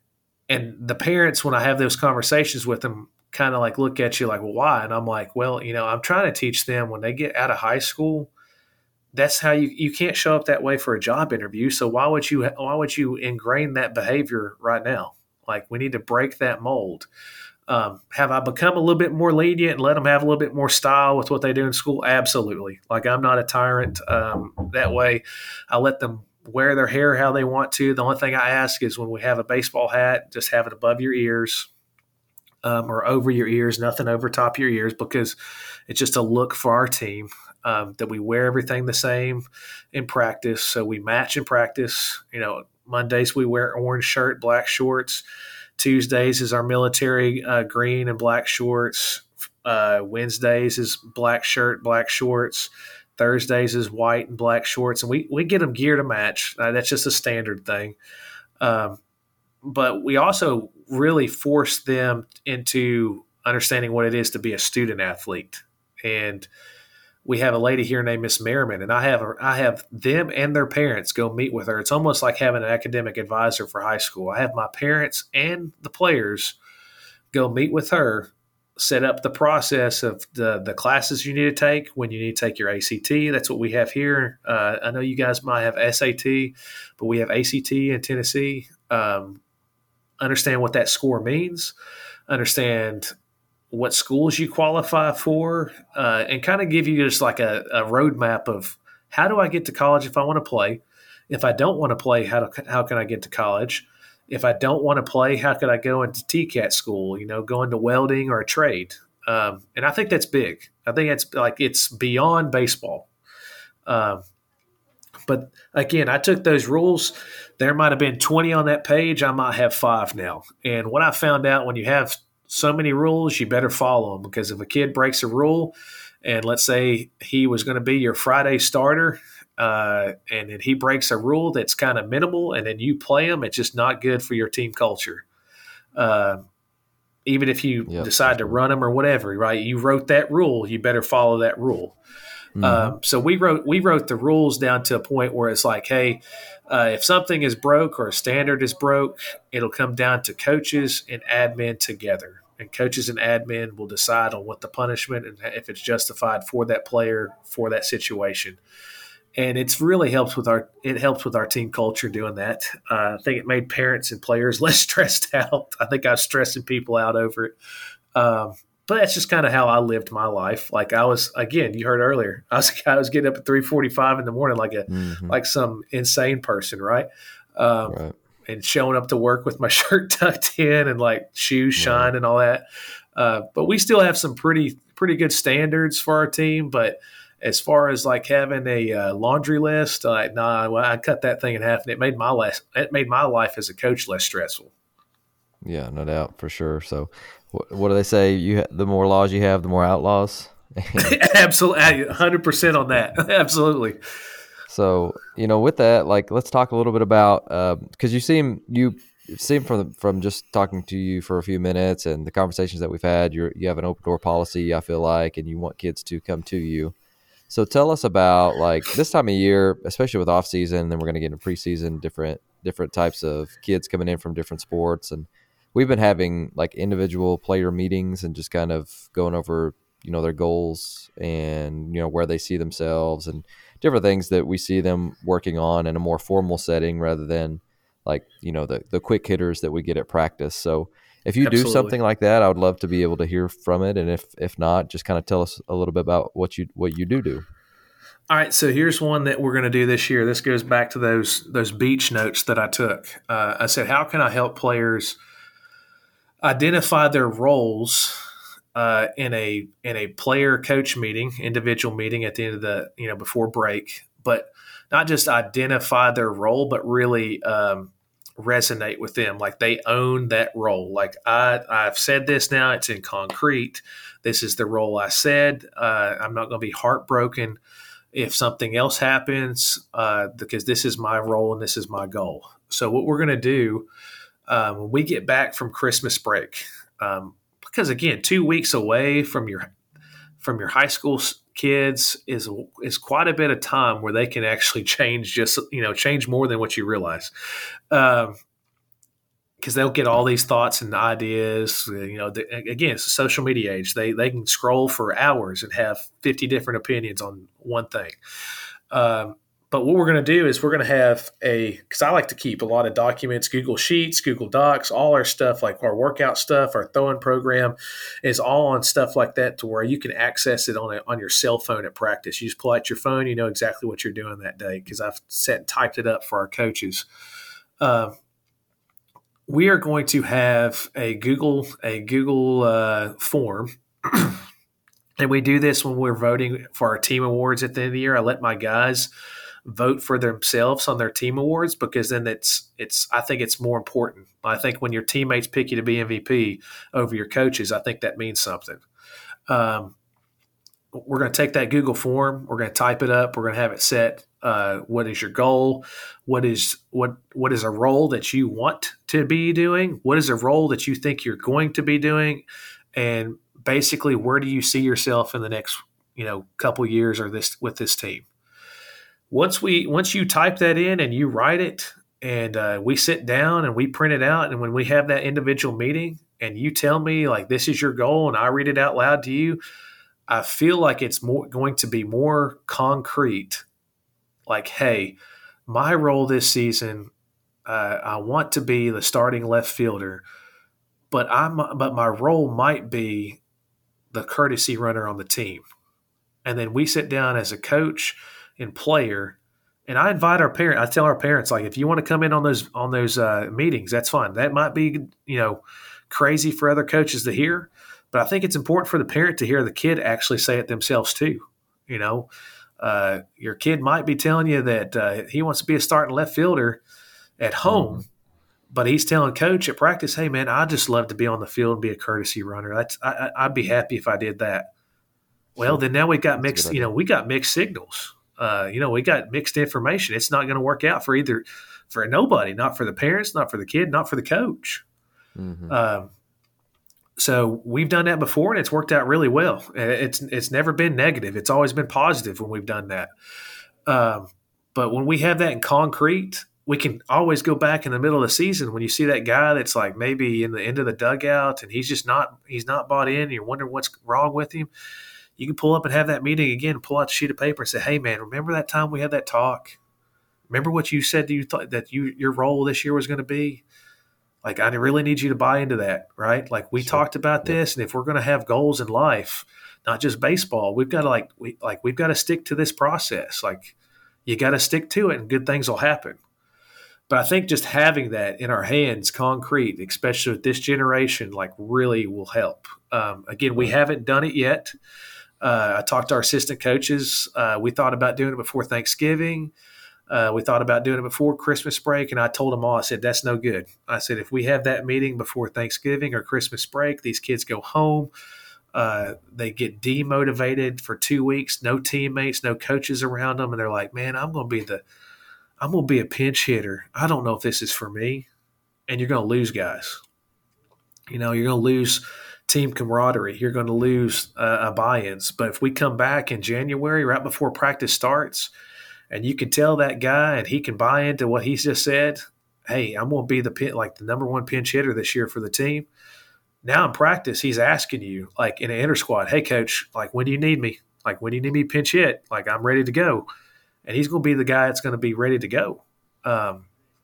and the parents, when I have those conversations with them, kind of like look at you like, well, why? And I'm like, well, you know, I'm trying to teach them when they get out of high school, that's how you, you can't show up that way for a job interview. So why would you, why would you ingrain that behavior right now? Like, we need to break that mold. Um, have I become a little bit more lenient and let them have a little bit more style with what they do in school? Absolutely. Like, I'm not a tyrant um, that way. I let them wear their hair how they want to. The only thing I ask is when we have a baseball hat, just have it above your ears um, or over your ears, nothing over top of your ears, because it's just a look for our team. Um, that we wear everything the same in practice. So we match in practice. You know, Mondays we wear orange shirt, black shorts. Tuesdays is our military uh, green and black shorts. Uh, Wednesdays is black shirt, black shorts. Thursdays is white and black shorts. And we, we get them gear to match. Uh, that's just a standard thing. Um, but we also really force them into understanding what it is to be a student athlete. And we have a lady here named Miss Merriman, and I have a, I have them and their parents go meet with her. It's almost like having an academic advisor for high school. I have my parents and the players go meet with her, set up the process of the, the classes you need to take when you need to take your A C T. That's what we have here. Uh, I know you guys might have S A T, but we have A C T in Tennessee. Um, understand what that score means. Understand what schools you qualify for, uh, and kind of give you just like a, a roadmap of how do I get to college if I want to play? If I don't want to play, how do, how can I get to college? If I don't want to play, how could I go into T CAT school, you know, go into welding or a trade? Um, and I think that's big. I think it's like it's beyond baseball. Um, but again, I took those rules. There might have been twenty on that page. I might have five now. And what I found out, when you have so many rules, you better follow them, because if a kid breaks a rule, and let's say he was going to be your Friday starter, uh, and then he breaks a rule that's kind of minimal, and then you play him, it's just not good for your team culture. Uh, even if you yep. decide to run him or whatever, right? You wrote that rule, you better follow that rule. Mm-hmm. Um, so we wrote we wrote the rules down to a point where it's like, hey, uh, if something is broke or a standard is broke, it'll come down to coaches and admin together. And coaches and admin will decide on what the punishment and if it's justified for that player for that situation. And it's really helps with our it helps with our team culture doing that. Uh, I think it made parents and players less stressed out. I think I was stressing people out over it. Um, but that's just kind of how I lived my life. Like, I was, again, you heard earlier, I was I was getting up at three forty-five in the morning like a mm-hmm. like some insane person, right? Um, right. And showing up to work with my shirt tucked in and like shoes shine yeah. and all that. Uh, but we still have some pretty, pretty good standards for our team. But as far as like having a uh, laundry list, uh, nah, well, I cut that thing in half, and it made my life, it made my life as a coach less stressful. Yeah, no doubt, for sure. So what, what do they say? You ha- the more laws you have, the more outlaws. Absolutely. one hundred percent on that. Absolutely. So, you know, with that, like, let's talk a little bit about, because uh, you seem, you seem from from just talking to you for a few minutes and the conversations that we've had, you you have an open door policy, I feel like, and you want kids to come to you. So tell us about, like, this time of year, especially with off season, then we're going to get into preseason, different different types of kids coming in from different sports. And we've been having like individual player meetings and just kind of going over, you know, their goals and, you know, where they see themselves and different things that we see them working on in a more formal setting rather than like, you know, the, the quick hitters that we get at practice. So if you Absolutely. do something like that, I would love to be able to hear from it. And if if not, just kind of tell us a little bit about what you what you do do. All right, so here's one that we're going to do this year. This goes back to those those beach notes that I took. Uh, I said, how can I help players identify their roles uh, in a in a player coach meeting, individual meeting at the end of the you know before break, but not just identify their role, but really um, resonate with them, like they own that role. Like I I've said this now; it's in concrete. This is the role I said. Uh, I'm not going to be heartbroken if something else happens, uh, because this is my role and this is my goal. So what we're going to do um, when we get back from Christmas break, um, because again, two weeks away from your from your high school kids is is quite a bit of time where they can actually change, just you know, change more than what you realize. Um, because they'll get all these thoughts and ideas. You know, the, again, it's a social media age. They they can scroll for hours and have fifty different opinions on one thing. Um, but what we're going to do is we're going to have a – because I like to keep a lot of documents, Google Sheets, Google Docs, all our stuff, like our workout stuff, our throwing program is all on stuff like that to where you can access it on a, on your cell phone at practice. You just pull out your phone, you know exactly what you're doing that day because I've set and typed it up for our coaches. Um, We are going to have a Google a Google uh, form, and we do this when we're voting for our team awards at the end of the year. I let my guys vote for themselves on their team awards because then it's it's. I think it's more important. I think when your teammates pick you to be M V P over your coaches, I think that means something. Um, we're going to take that Google form. We're going to type it up. We're going to have it set. Uh, what is your goal? What is what what is a role that you want to be doing? What is a role that you think you're going to be doing? And basically, where do you see yourself in the next you know couple years or this with this team? Once we once you type that in and you write it, and uh, we sit down and we print it out, and when we have that individual meeting, and you tell me like this is your goal, and I read it out loud to you, I feel like it's more going to be more concrete. Like, hey, my role this season, uh, I want to be the starting left fielder, but I'm but my role might be the courtesy runner on the team. And then we sit down as a coach and player, and I invite our parent. I tell our parents, like, if you want to come in on those on those uh, meetings, that's fine. That might be you know crazy for other coaches to hear, but I think it's important for the parent to hear the kid actually say it themselves too. You know. Uh, your kid might be telling you that uh, he wants to be a starting left fielder at home, mm-hmm. but he's telling coach at practice, hey, man, I just love to be on the field and be a courtesy runner. That's I, I'd be happy if I did that. Well, then now we got That's mixed, you know, we got mixed signals. Uh, you know, we got mixed information. It's not going to work out for either for nobody, not for the parents, not for the kid, not for the coach. Mm-hmm. Um, So we've done that before, and it's worked out really well. It's it's never been negative. It's always been positive when we've done that. Um, but when we have that in concrete, we can always go back in the middle of the season when you see that guy that's like maybe in the end of the dugout and he's just not he's not bought in. And you're wondering what's wrong with him. You can pull up and have that meeting again, pull out a sheet of paper and say, hey, man, remember that time we had that talk? Remember what you said you thought that you your role this year was going to be? Like, I really need you to buy into that, right? Like, we sure. talked about yeah. this, and if we're going to have goals in life, not just baseball, we've got to like we like we've got to stick to this process. Like, you got to stick to it, and good things will happen. But I think just having that in our hands, concrete, especially with this generation, like really will help. Um, again, we haven't done it yet. Uh, I talked to our assistant coaches. Uh, we thought about doing it before Thanksgiving. Uh, we thought about doing it before Christmas break, and I told them all, I said, that's no good. I said, if we have that meeting before Thanksgiving or Christmas break, these kids go home. Uh, they get demotivated for two weeks, no teammates, no coaches around them, and they're like, man, I'm going to be the – I'm going to be a pinch hitter. I don't know if this is for me. And you're going to lose guys. You know, you're going to lose team camaraderie. You're going to lose uh, buy-ins. But if we come back in January, right before practice starts – and you can tell that guy and he can buy into what he's just said, hey, I'm going to be the pin, like the number one pinch hitter this year for the team. Now in practice, he's asking you, like in an inter squad, hey, coach, like when do you need me? Like when do you need me pinch hit? Like I'm ready to go. And he's going to be the guy that's going to be ready to go. Um,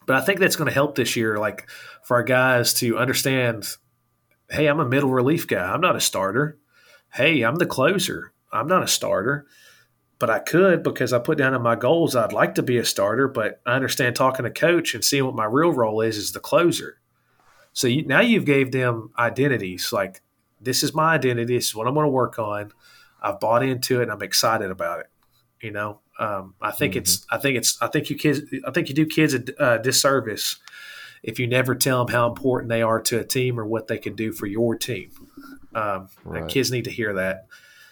But I think that's going to help this year, like for our guys to understand, hey, I'm a middle relief guy. I'm not a starter. Hey, I'm the closer. I'm not a starter. But I could, because I put down in my goals I'd like to be a starter, but I understand talking to coach and seeing what my real role is is the closer. So you, now you've gave them identities. Like, this is my identity. This is what I'm going to work on. I've bought into it and I'm excited about it. You know, um, I think mm-hmm. it's, I think it's, I think you kids, I think you do kids a uh, disservice if you never tell them how important they are to a team or what they can do for your team. Um, right. Kids need to hear that.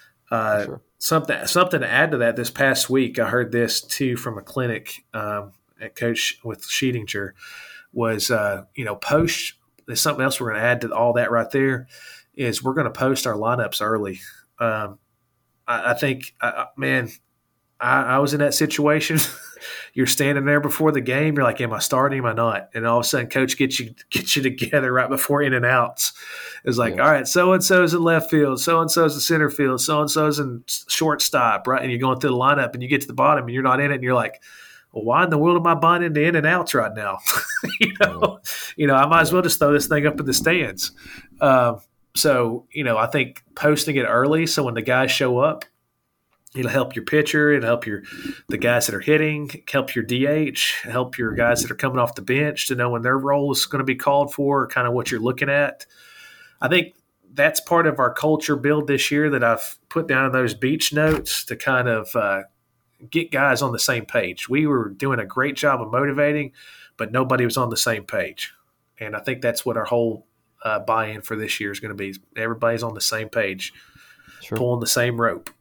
Uh, sure. Something something to add to that. This past week, I heard this too from a clinic um, at Coach with Sheetinger. Was uh, you know post. There's something else we're going to add to all that right there. Is we're going to post our lineups early. Um, I, I think, I, man, I, I was in that situation. You're standing there before the game. You're like, am I starting? Am I not? And all of a sudden, coach gets you gets you together right before in and outs. It's like, yeah. all right, so and so's in left field, so and so's in center field, so and so's in shortstop, right? And you're going through the lineup, and you get to the bottom, and you're not in it, and you're like, well, why in the world am I buying into in and outs right now? you know, yeah. you know, I might as well just throw this thing up in the stands. Um, so, you know, I think posting it early, so when the guys show up, it'll help your pitcher. It'll help your the guys that are hitting, help your D H, help your guys that are coming off the bench to know when their role is going to be called for, kind of what you're looking at. I think that's part of our culture build this year that I've put down in those beach notes to kind of uh, get guys on the same page. We were doing a great job of motivating, but nobody was on the same page. And I think that's what our whole uh, buy-in for this year is going to be. Everybody's on the same page, sure. pulling the same rope.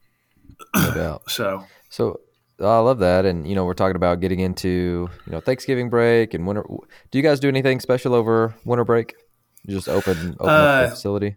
No doubt. So, so I love that. And, you know, we're talking about getting into, you know, Thanksgiving break and winter. Do you guys do anything special over winter break? You just open, open uh, up the facility?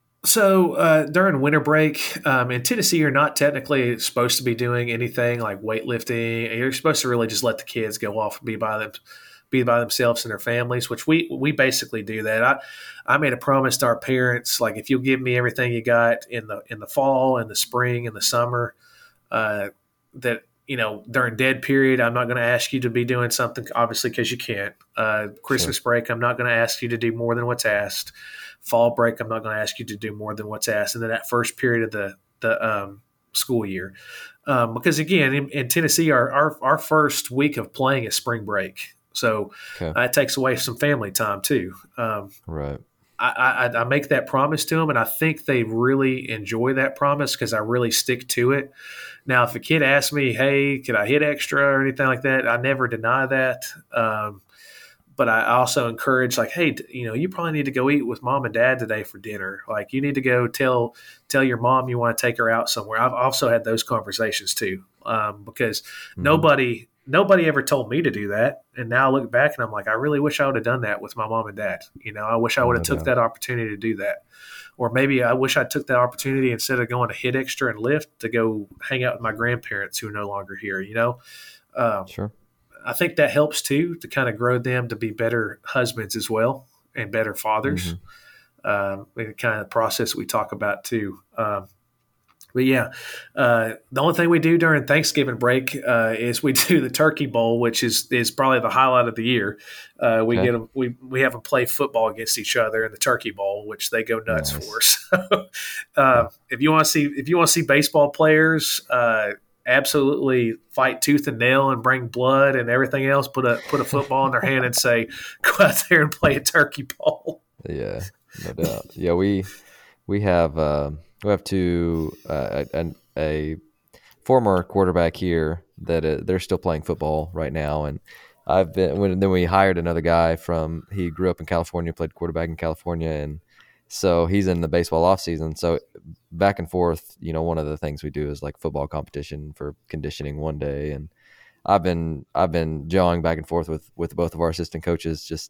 So uh, during winter break um, in Tennessee, you're not technically supposed to be doing anything like weightlifting. You're supposed to really just let the kids go off and be by them, be by themselves and their families, which we we basically do that. I I made a promise to our parents, like, if you'll give me everything you got in the in the fall and the spring and the summer, uh, that, you know, during dead period, I'm not going to ask you to be doing something, obviously, because you can't. Uh, Christmas sure. break, I'm not going to ask you to do more than what's asked. Fall break, I'm not going to ask you to do more than what's asked. And then that first period of the the um, school year, um, because again, in, in Tennessee, our, our our first week of playing is spring break, so okay. uh, it takes away some family time too. Um, right. I, I, I make that promise to them, and I think they really enjoy that promise because I really stick to it. Now, if a kid asks me, hey, could I hit extra or anything like that, I never deny that. Um, but I also encourage, like, hey, you know, you probably need to go eat with mom and dad today for dinner. Like, you need to go tell tell your mom you want to take her out somewhere. I've also had those conversations too, um, because mm-hmm. nobody – Nobody ever told me to do that. And now I look back and I'm like, I really wish I would have done that with my mom and dad. You know, I wish I would have no took doubt. that opportunity to do that. Or maybe I wish I took that opportunity instead of going to hit extra and lift to go hang out with my grandparents who are no longer here, you know? Um, sure. I think that helps too, to kind of grow them to be better husbands as well and better fathers. Mm-hmm. Um, the kind of process we talk about too. Um, But yeah, uh, the only thing we do during Thanksgiving break uh, is we do the Turkey Bowl, which is is probably the highlight of the year. Uh, we okay. get them, we we have them play football against each other in the Turkey Bowl, which they go nuts nice. for. So, uh, yeah. if you want to see if you want to see baseball players uh, absolutely fight tooth and nail and bring blood and everything else, put a put a football in their hand and say, go out there and play a Turkey Bowl. Yeah, no doubt. Yeah, we we have. Uh, We have two, uh, a, a former quarterback here that uh, they're still playing football right now, and I've been. When, then we hired another guy from. He grew up in California, played quarterback in California, and so he's in the baseball off season. So back and forth, you know, one of the things we do is like football competition for conditioning one day, and I've been I've been jawing back and forth with with both of our assistant coaches, just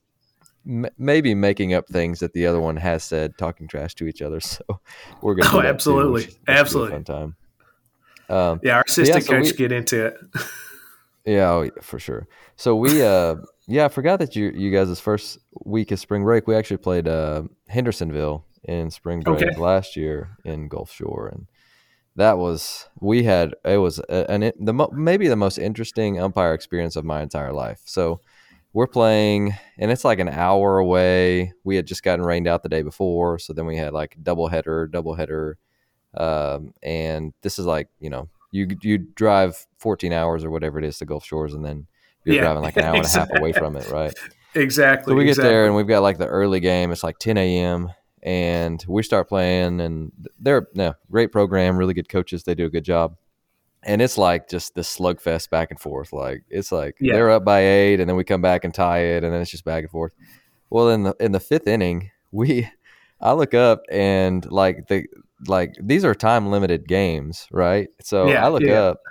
maybe making up things that the other one has said, talking trash to each other. So we're going to oh, do that absolutely. Too, which, which absolutely. Fun time. Um, yeah. Our assistant yeah, so coach we, get into it. yeah, oh, yeah, for sure. So we, uh, yeah, I forgot that you, you guys' first week of spring break, we actually played, uh, Hendersonville in spring break okay. last year in Gulf Shore. And that was, we had, it was a, an, the, maybe the most interesting umpire experience of my entire life. So, we're playing, and it's like an hour away. We had just gotten rained out the day before, so then we had like double header, double header, um, and this is like, you know, you you drive fourteen hours or whatever it is to Gulf Shores, and then you're Yeah, driving like an hour and a half exactly. away from it, right? Exactly. So we get exactly. there, and we've got like the early game. It's like ten a.m. and we start playing, and they're no great program, really good coaches. They do a good job. And it's like just this slugfest back and forth. Like it's like Yeah. they're up by eight, and then we come back and tie it, and then it's just back and forth. Well, in the in the fifth inning, we I look up and like the like these are time limited games, right? So Yeah, I look yeah. up,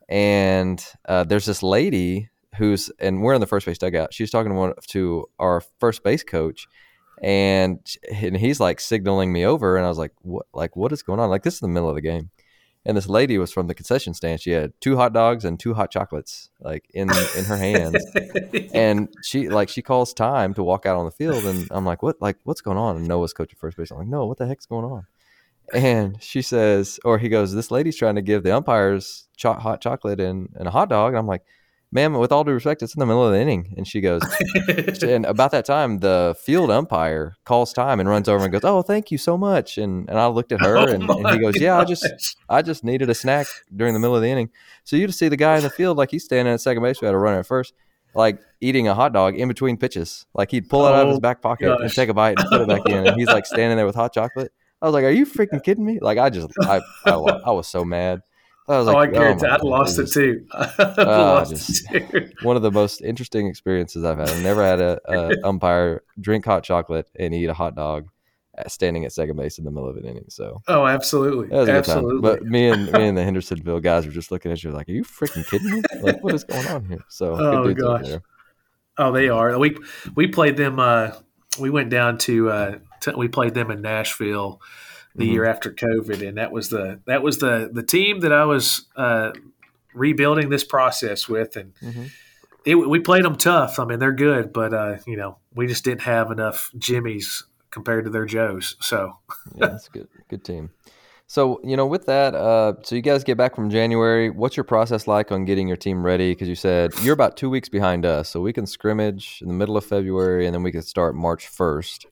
and uh, there's this lady who's, and we're in the first base dugout. She's talking to one to our first base coach, and and he's like signaling me over, and I was like, what? Like what is going on? Like this is the middle of the game. And this lady was from the concession stand. She had two hot dogs and two hot chocolates, like in in her hands. And she like she calls time to walk out on the field, and I'm like, what? Like what's going on? And Noah's coach at first base. I'm like, no, what the heck's going on? And she says, or he goes, this lady's trying to give the umpires cho- hot chocolate and, and a hot dog. And I'm like, ma'am, with all due respect, it's in the middle of the inning. And she goes, and about that time, the field umpire calls time and runs over and goes, oh, thank you so much. And and I looked at her, Oh and, and he my goes, yeah, I just gosh. I just needed a snack during the middle of the inning. So you just see the guy in the field, like he's standing at second base, we had a runner at first, like eating a hot dog in between pitches. Like he'd pull it out of his Oh back pocket and gosh. take a bite and put it back in. And he's like standing there with hot chocolate. I was like, are you freaking kidding me? Like I just I I, wa- I was so mad. I was Oh, I like, oh guarantee my I'd God, lost it was- too. I'd Ah, lost just- it too. one of the most interesting experiences I've had. I've never had a, a umpire drink hot chocolate and eat a hot dog at- standing at second base in the middle of an inning. So Oh, absolutely. that was a good Absolutely. time. But me and me and the Hendersonville guys were just looking at you like, "Are you freaking kidding me? Like, what is going on here?" So Oh, good dudes over gosh. there. Oh, they are. We we played them. Uh, we went down to, uh, to we played them in Nashville the Mhm. year after COVID, and that was the that was the the team that I was uh, rebuilding this process with, and Mhm. it, we played them tough. I mean, they're good, but uh, you know, we just didn't have enough Jimmys compared to their Joes. So Yeah, that's a good. Good team. So you know, with that, uh, so you guys get back from January. What's your process like on getting your team ready? Because you said you're about two weeks behind us, so we can scrimmage in the middle of February, and then we can start March first.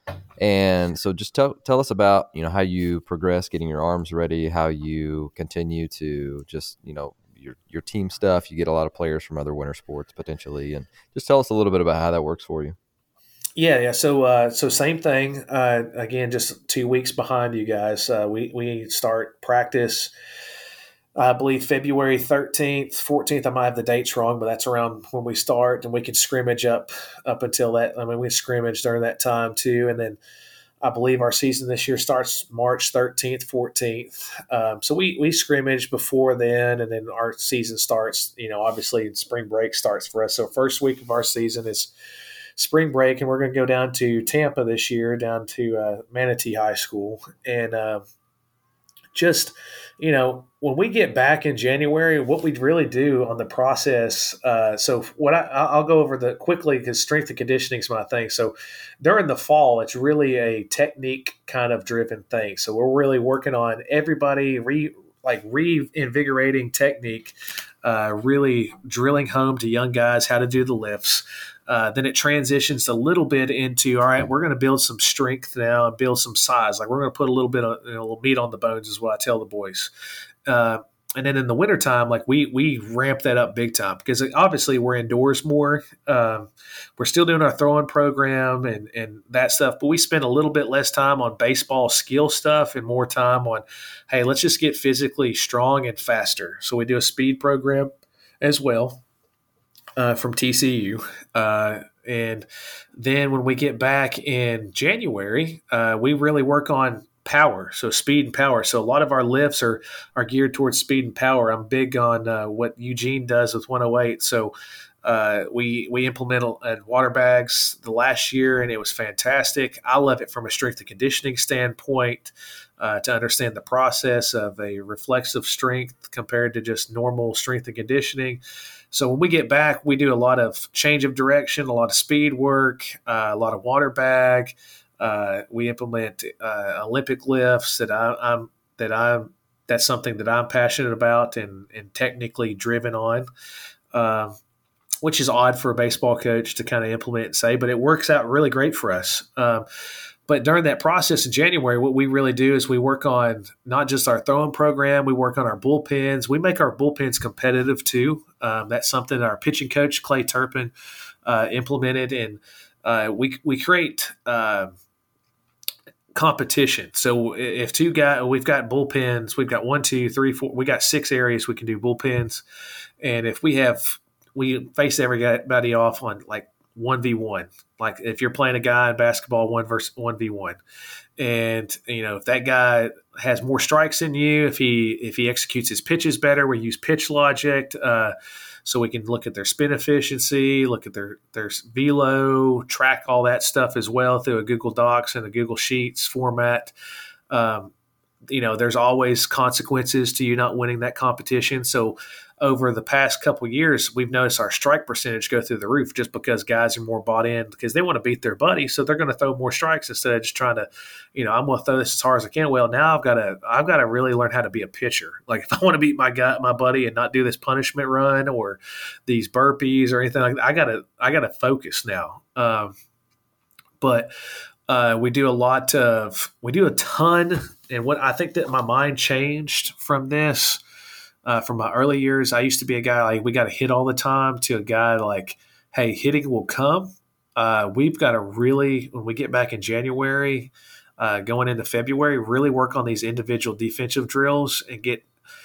And so, just tell tell us about you know how you progress getting your arms ready, how you continue to just you know your your team stuff. You get a lot of players from other winter sports potentially, and just tell us a little bit about how that works for you. yeah, yeah. So uh, so same thing. Uh, again, just two weeks behind you guys. Uh, we we start practice. I believe February thirteenth, fourteenth. I might have the dates wrong, but that's around when we start, and we can scrimmage up up until that. I mean, we scrimmage during that time too, and then I believe our season this year starts March thirteenth, fourteenth. Um, so we we scrimmage before then, and then our season starts. You know, obviously spring break starts for us. So first week of our season is spring break, and we're going to go down to Tampa this year, down to uh, Manatee High School, and uh, just you know when we get back in January, what we really do on the process. Uh, so what I, I'll go over the quickly because strength and conditioning is my thing. So during the fall, it's really a technique kind of driven thing. So we're really working on everybody re like reinvigorating technique, uh, really drilling home to young guys how to do the lifts. Uh, then it transitions a little bit into, all right, we're going to build some strength now and build some size. Like we're going to put a little bit of you know, a little meat on the bones is what I tell the boys. Uh, and then in the wintertime, like we we ramp that up big time because obviously we're indoors more. Um, we're still doing our throwing program and, and that stuff, but we spend a little bit less time on baseball skill stuff and more time on, hey, let's just get physically strong and faster. So we do a speed program as well. Uh, from T C U. Uh, and then when we get back in January, uh, we really work on power, so speed and power. So a lot of our lifts are are geared towards speed and power. I'm big on uh, what Eugene does with one oh eight. So uh, we we implemented uh, water bags the last year, and it was fantastic. I love it from a strength and conditioning standpoint. Uh, to understand the process of a reflexive strength compared to just normal strength and conditioning. So when we get back, we do a lot of change of direction, a lot of speed work, uh, a lot of water bag. Uh, we implement uh, Olympic lifts that I, I'm that I'm that's something that I'm passionate about and and technically driven on. Um, which is odd for a baseball coach to kind of implement and say, but it works out really great for us. Um, but during that process in January, what we really do is we work on not just our throwing program, we work on our bullpens. We make our bullpens competitive too. Um, that's something our pitching coach, Clay Turpin, uh, implemented. And uh, we, we create uh, competition. So if two guys, we've got bullpens, we've got one, two, three, four, we got six areas we can do bullpens. And if we have – we face everybody off on like one v one. Like if you're playing a guy in basketball, one versus one v one. And, you know, if that guy has more strikes than you, if he if he executes his pitches better, we use pitch logic. Uh, so we can look at their spin efficiency, look at their, their velo, track all that stuff as well through a Google Docs and a Google Sheets format. Um, you know, there's always consequences to you not winning that competition. So over the past couple of years, we've noticed our strike percentage go through the roof just because guys are more bought in because they want to beat their buddy. So they're going to throw more strikes instead of just trying to, you know, I'm going to throw this as hard as I can. Well, now I've got to, I've got to really learn how to be a pitcher. Like if I want to beat my guy, my buddy and not do this punishment run or these burpees or anything like that, I got to, I got to focus now. Um, but uh, we do a lot of, we do a ton. And what I think that my mind changed from this, Uh, from my early years, I used to be a guy like we got to hit all the time to a guy like, hey, hitting will come. Uh, we've got to really, when we get back in January, uh, going into February, really work on these individual defensive drills and get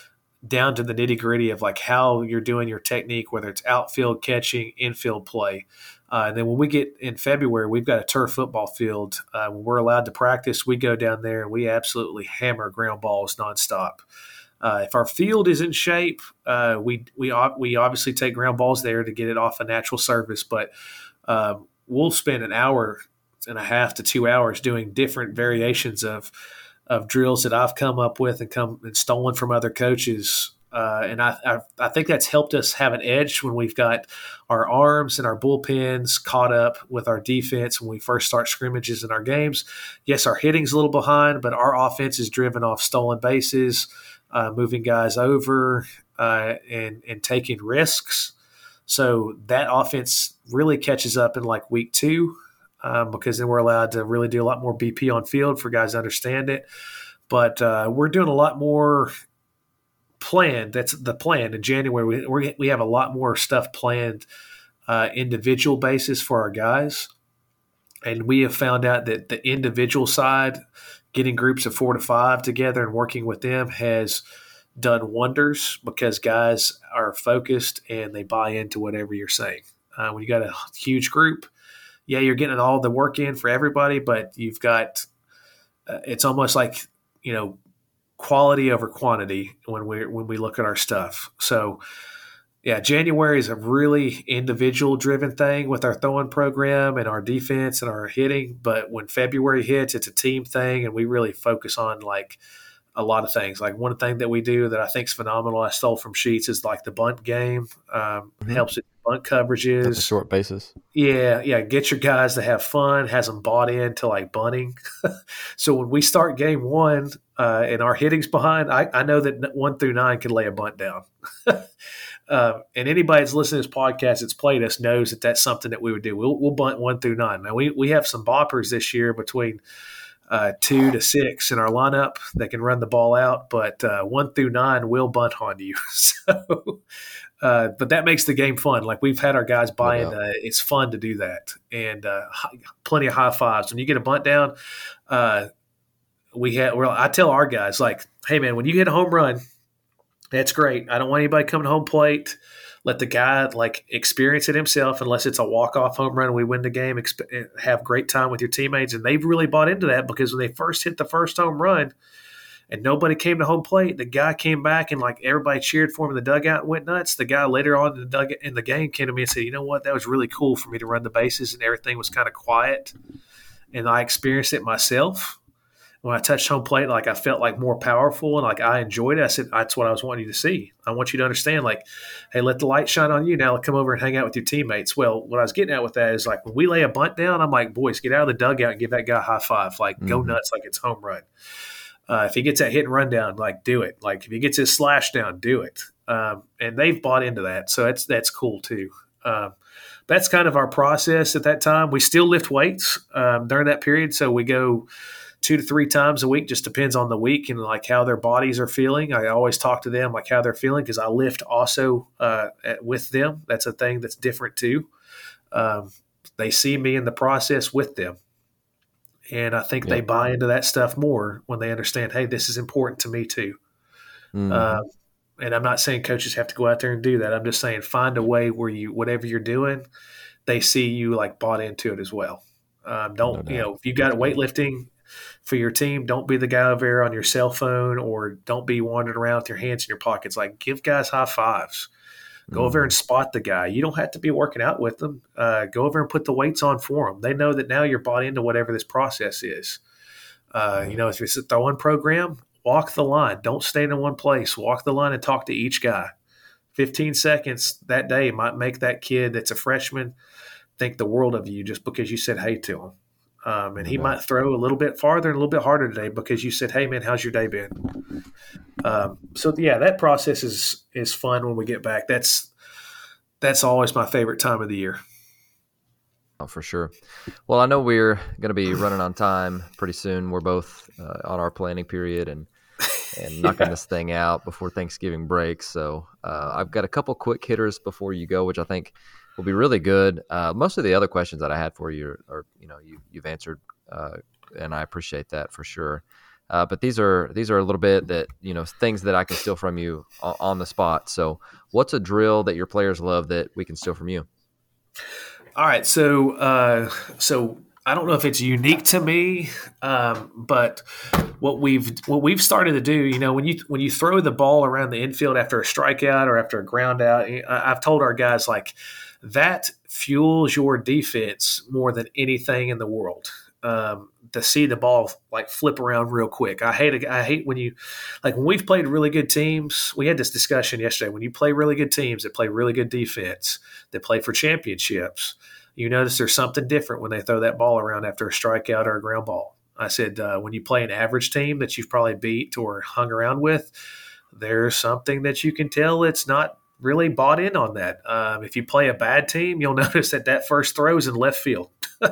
down to the nitty gritty of like how you're doing your technique, whether it's outfield catching, infield play. Uh, and then when we get in February, we've got a turf football field. Uh, when we're allowed to practice, we go down there and we absolutely hammer ground balls nonstop. Uh, if our field is in shape, uh, we we we obviously take ground balls there to get it off a natural surface. But uh, we'll spend an hour and a half to two hours doing different variations of of drills that I've come up with and come and stolen from other coaches. Uh, and I, I I think that's helped us have an edge when we've got our arms and our bullpens caught up with our defense when we first start scrimmages in our games. Yes, our hitting's a little behind, but our offense is driven off stolen bases. Uh, moving guys over uh, and and taking risks. So that offense really catches up in like week two um, because then we're allowed to really do a lot more B P on field for guys to understand it. But uh, we're doing a lot more planned. That's the plan in January. We we're, we have a lot more stuff planned uh, individual basis for our guys. And we have found out that the individual side – getting groups of four to five together and working with them has done wonders because guys are focused and they buy into whatever you're saying. Uh, when you got a huge group, yeah, you're getting all the work in for everybody, but you've got uh, it's almost like, you know, quality over quantity when we when we look at our stuff. So yeah, January is a really individual-driven thing with our throwing program and our defense and our hitting. But when February hits, it's a team thing, and we really focus on, like, a lot of things. Like, one thing that we do that I think is phenomenal I stole from Sheets is, like, the bunt game. Um, mm-hmm. Helps with bunt coverages. That's a short basis. Yeah, yeah. Get your guys to have fun, has them bought into, like, bunting. So when we start game one uh, and our hitting's behind, I, I know that one through nine can lay a bunt down. Uh, and anybody that's listening to this podcast that's played us knows that that's something that we would do. We'll, we'll bunt one through nine. Now, we, we have some boppers this year between uh, two to six in our lineup that can run the ball out, but uh, one through nine will bunt on you. So, uh, but that makes the game fun. Like we've had our guys buy in. Uh, it's fun to do that. And uh, high, plenty of high fives. When you get a bunt down, uh, we have, well, I tell our guys, like, hey, man, when you hit a home run, that's great. I don't want anybody coming home plate. Let the guy like experience it himself. Unless it's a walk-off home run, we win the game. Exp- have great time with your teammates, and they've really bought into that because when they first hit the first home run, and nobody came to home plate, the guy came back and like everybody cheered for him in the dugout and went nuts. The guy later on in the dugout in the game came to me and said, "You know what? That was really cool for me to run the bases, and everything was kind of quiet, and I experienced it myself." When I touched home plate, like I felt like more powerful and like I enjoyed it. I said, that's what I was wanting you to see. I want you to understand, like, hey, let the light shine on you. Now come over and hang out with your teammates. Well, what I was getting at with that is like when we lay a bunt down, I'm like, boys, get out of the dugout and give that guy a high five. Like, mm-hmm. Go nuts like it's home run. Uh, if he gets that hit and run down, like, do it. Like, if he gets his slash down, do it. Um, and they've bought into that. So that's, that's cool too. Um, that's kind of our process at that time. We still lift weights um, during that period. So we go two to three times a week, just depends on the week and like how their bodies are feeling. I always talk to them like how they're feeling because I lift also uh, at, with them. That's a thing that's different too. Um, they see me in the process with them. And I think Yeah. they buy into that stuff more when they understand, hey, this is important to me too. Mm-hmm. Uh, and I'm not saying coaches have to go out there and do that. I'm just saying find a way where you, whatever you're doing, they see you like bought into it as well. Um, don't, No you doubt. know, if you got weightlifting for your team, don't be the guy over there on your cell phone or don't be wandering around with your hands in your pockets. Like give guys high fives. Go over and spot the guy. You don't have to be working out with them. Uh, go over and put the weights on for them. They know that now you're bought into whatever this process is. Uh, you know, if it's a throwing program, walk the line. Don't stay in one place. Walk the line and talk to each guy. fifteen seconds that day might make that kid that's a freshman think the world of you just because you said hey to him. Um, and he Okay. might throw a little bit farther and a little bit harder today because you said, hey, man, how's your day been? Um, so, yeah, that process is is fun when we get back. That's that's always my favorite time of the year. Oh, for sure. Well, I know we're going to be running on time pretty soon. We're both uh, on our planning period and and knocking Yeah. this thing out before Thanksgiving break. So uh, I've got a couple quick hitters before you go, which I think will be really good. Uh, most of the other questions that I had for you are, are you know, you, you've answered, uh, and I appreciate that for sure. Uh, but these are these are a little bit that, you know, things that I can steal from you on, on the spot. So what's a drill that your players love that we can steal from you? All right, so uh, so I don't know if it's unique to me, um, but what we've what we've started to do, you know, when you when you throw the ball around the infield after a strikeout or after a ground out, I- I've told our guys like that fuels your defense more than anything in the world. Um, to see the ball like flip around real quick. I hate I hate when you like when we've played really good teams. We had this discussion yesterday. When you play really good teams that play really good defense, that play for championships, you notice there's something different when they throw that ball around after a strikeout or a ground ball. I said uh, when you play an average team that you've probably beat or hung around with, there's something that you can tell it's not really bought in on that. Um, if you play a bad team, you'll notice that that first throw is in left field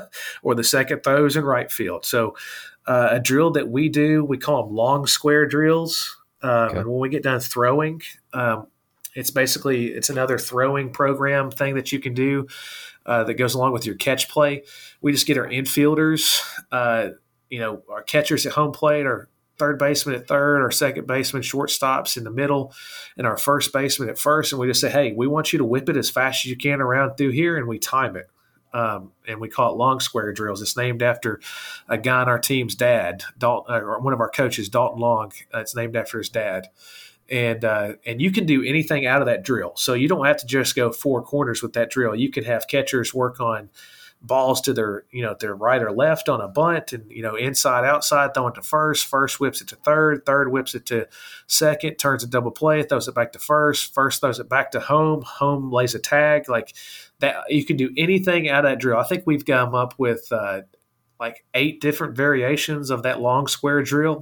or the second throw is in right field. So uh, a drill that we do, we call them long square drills. Um, Okay. And when we get done throwing, um, it's basically it's another throwing program thing that you can do uh, that goes along with your catch play. We just get our infielders, uh, you know, our catchers at home plate, our third baseman at third, our second baseman, shortstops in the middle, and our first baseman at first. And we just say, hey, we want you to whip it as fast as you can around through here, and we time it. Um, and we call it long square drills. It's named after a guy on our team's dad, Dalton, or one of our coaches, Dalton Long. Uh, it's named after his dad. And uh, and you can do anything out of that drill. So you don't have to just go four corners with that drill. You can have catchers work on balls to their, you know, their right or left on a bunt and, you know, inside, outside, throwing to first. First whips it to third. Third whips it to second, turns a double play, throws it back to first. First throws it back to home. Home lays a tag. Like that, you can do anything out of that drill. I think we've come up with uh, like eight different variations of that long square drill.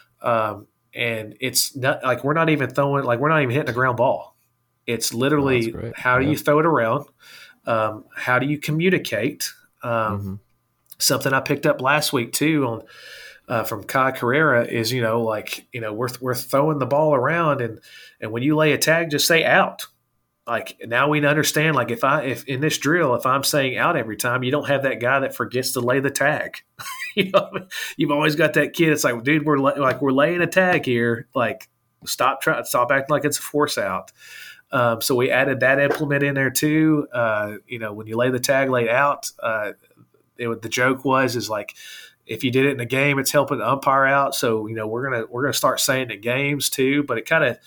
Um, and it's not like we're not even throwing, like we're not even hitting a ground ball. It's literally Oh, that's great. how do Yeah. you throw it around? Um, how do you communicate? Um, Mm-hmm. Something I picked up last week too on uh, from Kai Carrera is, you know, like, you know, we're, we're throwing the ball around and, and when you lay a tag, just say out. Like now we understand, like if I, if in this drill, if I'm saying out every time, you don't have that guy that forgets to lay the tag. You know, you've always got that kid. It's like, dude, we're like, we're laying a tag here. Like stop trying, stop acting like it's a force out. Um, so we added that implement in there too. Uh, you know, when you lay the tag laid out, uh, it, the joke was, is like, if you did it in a game, it's helping the umpire out. So, you know, we're going to, we're going to start saying it games too, but it kind of,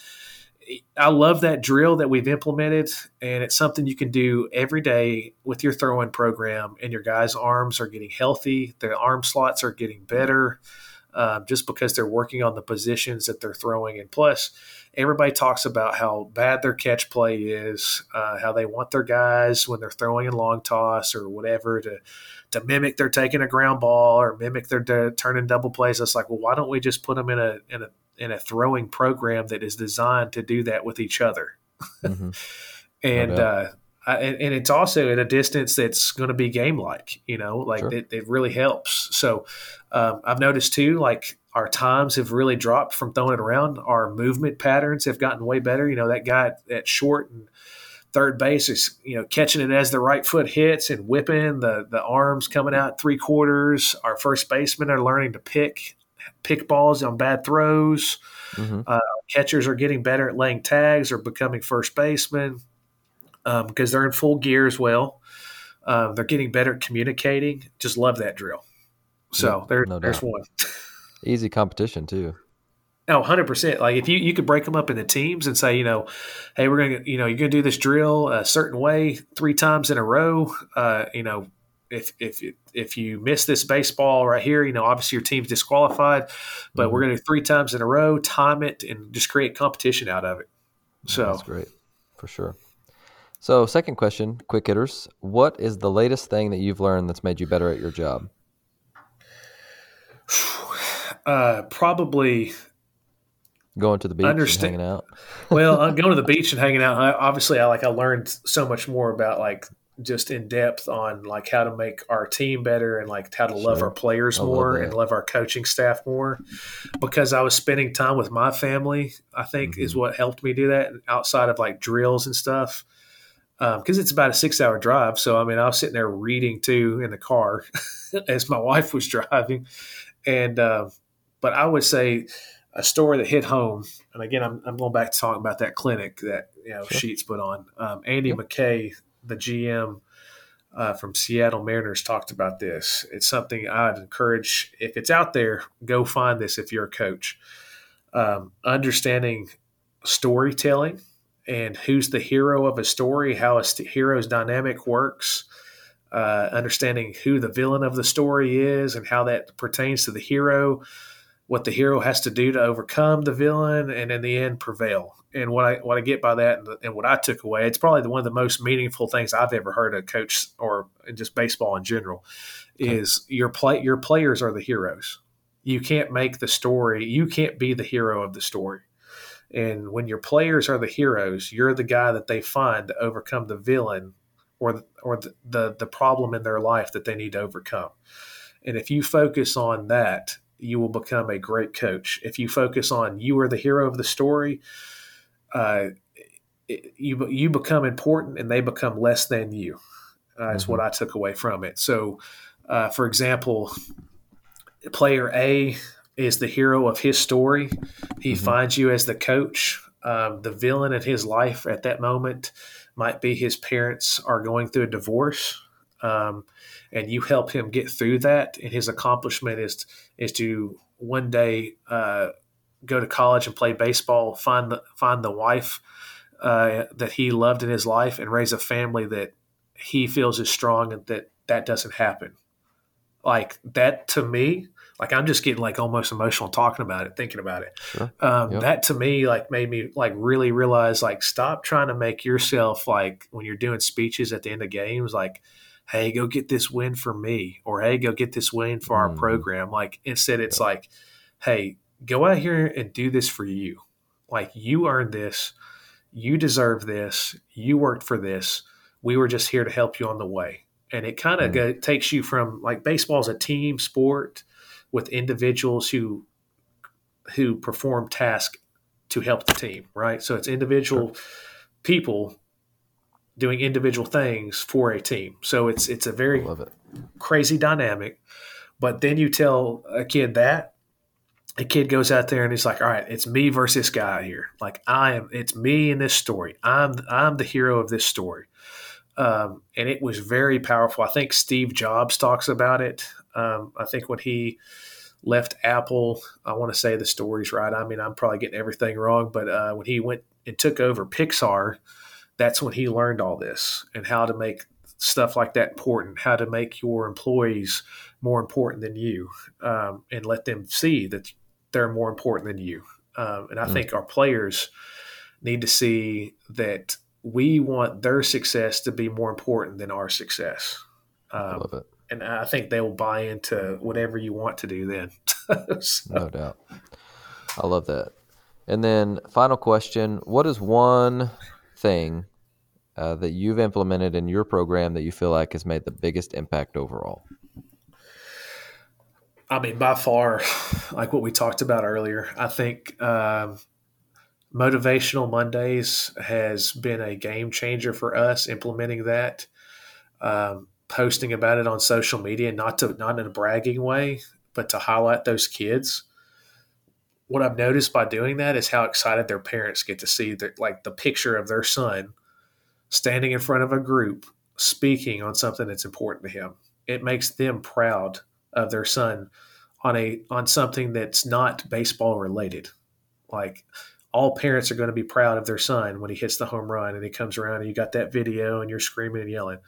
I love that drill that we've implemented, and it's something you can do every day with your throwing program, and your guys' arms are getting healthy. Their arm slots are getting better um, just because they're working on the positions that they're throwing. And plus, everybody talks about how bad their catch play is, uh, how they want their guys when they're throwing in long toss or whatever to to mimic they're taking a ground ball or mimic they're de- turning double plays. It's like, well, why don't we just put them in a in a in a throwing program that is designed to do that with each other? Mm-hmm. And No doubt. uh, I, and, and it's also at a distance that's going to be game like, you know, like Sure. it, it really helps. So um, I've noticed too, like our times have really dropped from throwing it around. Our movement patterns have gotten way better. You know, that guy at short and third base is, you know, catching it as the right foot hits and whipping the, the arms coming out three quarters. Our first basemen are learning to pick, pick balls on bad throws. Mm-hmm. Uh, catchers are getting better at laying tags or becoming first basemen because um, they're in full gear as well. Um, they're getting better at communicating. Just love that drill. So Yeah, there, no there's doubt. one. Easy competition too. Oh, one hundred percent. Like if you, you could break them up into teams and say, you know, hey, we're going to, you know, you're going to do this drill a certain way three times in a row. Uh, you know, if if you, if you miss this baseball right here, you know, obviously your team's disqualified, but Mm-hmm. we're going to do three times in a row, time it, and just create competition out of it. So That's great, for sure. So, second question, quick hitters. What is the latest thing that you've learned that's made you better at your job? uh, probably Going to the beach Understand- and hanging out. well, I'm going to the beach and hanging out. I, obviously, I like I learned so much more about like just in depth on like how to make our team better and like how to love Sure. our players I love more that. and love our coaching staff more. Because I was spending time with my family, I think is Mhm. what helped me do that outside of like drills and stuff. Because it's about a six-hour drive, so I mean, I was sitting there reading too in the car as my wife was driving, and uh, but I would say a story that hit home. And again, I'm, I'm going back to talking about that clinic that you know Sure. Sheets put on. Um, Andy Yep. McKay, the G M uh, from Seattle Mariners, talked about this. It's something I'd encourage if it's out there, go find this if you're a coach. Um, understanding storytelling and who's the hero of a story, how a st- hero's dynamic works. Uh, understanding who the villain of the story is and how that pertains to the hero, what the hero has to do to overcome the villain, and in the end prevail. And what I what I get by that, and, and what I took away, it's probably the, one of the most meaningful things I've ever heard a coach or just baseball in general, Okay. is your play your players are the heroes. You can't make the story. You can't be the hero of the story. And when your players are the heroes, you're the guy that they find to overcome the villain or the, or the, the, the problem in their life that they need to overcome. And if you focus on that, you will become a great coach. If you focus on you are the hero of the story, uh, it, you you become important and they become less than you. Uh, That's Mhm. what I took away from it. So, uh, for example, player A is the hero of his story. He Mhm. finds you as the coach. Um, the villain in his life at that moment might be his parents are going through a divorce, um, and you help him get through that. And his accomplishment is is to one day uh, go to college and play baseball, find the find the wife uh, that he loved in his life, and raise a family that he feels is strong, and that that doesn't happen. Like that to me, like I'm just getting like almost emotional talking about it, thinking about it. Sure. Um, Yep. That to me like made me like really realize like stop trying to make yourself like when you're doing speeches at the end of games like, hey, go get this win for me, or hey, go get this win for our Mhm. program. Like instead, it's Yep. like, hey, go out here and do this for you. Like you earned this, you deserve this, you worked for this. We were just here to help you on the way. And it kind of Mm. go, takes you from like baseball is a team sport with individuals who who perform tasks to help the team, right? So it's individual people doing individual things for a team. So it's it's a I very love it. crazy dynamic. But then you tell a kid that, a kid goes out there and he's like, all right, it's me versus this guy here. Like I am, it's me in this story. I'm I'm the hero of this story. Um, and it was very powerful. I think Steve Jobs talks about it. Um, I think when he left Apple, I want to say the story's right. I mean, I'm probably getting everything wrong, but uh, when he went and took over Pixar, that's when he learned all this and how to make stuff like that important, how to make your employees more important than you, um, and let them see that they're more important than you. Um, and I Mm. think our players need to see that we want their success to be more important than our success. I Um, love it. and I think they will buy into whatever you want to do then. So, No doubt. I love that. And then final question, what is one thing uh, that you've implemented in your program that you feel like has made the biggest impact overall? I mean, by far, like what we talked about earlier, I think um, Motivational Mondays has been a game changer for us implementing that, um, posting about it on social media, not to not in a bragging way, but to highlight those kids. What I've noticed by doing that is how excited their parents get to see that, like the picture of their son standing in front of a group speaking on something that's important to him. It makes them proud of their son on a on something that's not baseball related. Like all parents are going to be proud of their son when he hits the home run and he comes around and you got that video and you're screaming and yelling.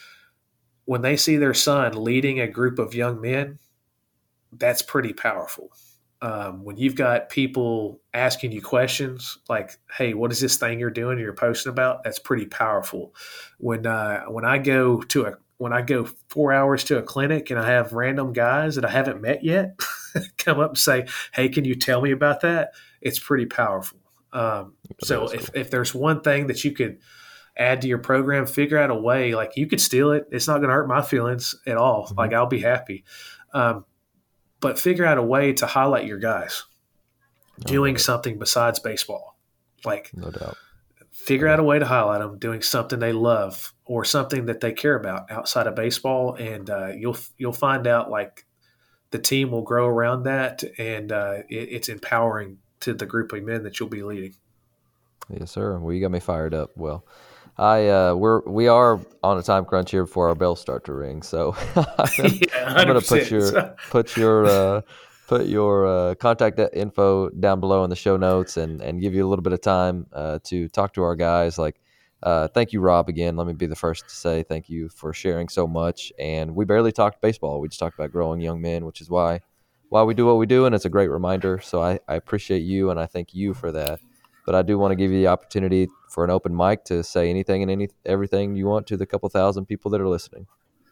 When they see their son leading a group of young men, that's pretty powerful. Um, when you've got people asking you questions like, hey, what is this thing you're doing and you're posting about? That's pretty powerful. When uh, when I go to a when I go four hours to a clinic and I have random guys that I haven't met yet come up and say, hey, can you tell me about that? It's pretty powerful. Um, so if, cool. if there's one thing that you could add to your program, figure out a way, like you could steal it. It's not going to hurt my feelings at all. Mm-hmm. Like I'll be happy. Um, But figure out a way to highlight your guys no doing doubt. something besides baseball. Like, no doubt. Figure no out doubt. a way to highlight them doing something they love or something that they care about outside of baseball, and uh, you'll you'll find out like the team will grow around that, and uh, it, it's empowering to the group of men that you'll be leading. Yes, sir. Well, you got me fired up. Well, I uh, we're we are on a time crunch here before our bells start to ring, so I'm, yeah, I'm gonna put your put your uh, put your uh, contact info down below in the show notes, and, and give you a little bit of time uh, to talk to our guys. Like, uh, thank you, Rob. Again, let me be the first to say thank you for sharing so much. And we barely talked baseball; we just talked about growing young men, which is why why we do what we do, and it's a great reminder. So I, I appreciate you, and I thank you for that. But I do want to give you the opportunity for an open mic to say anything and any everything you want to the couple thousand people that are listening.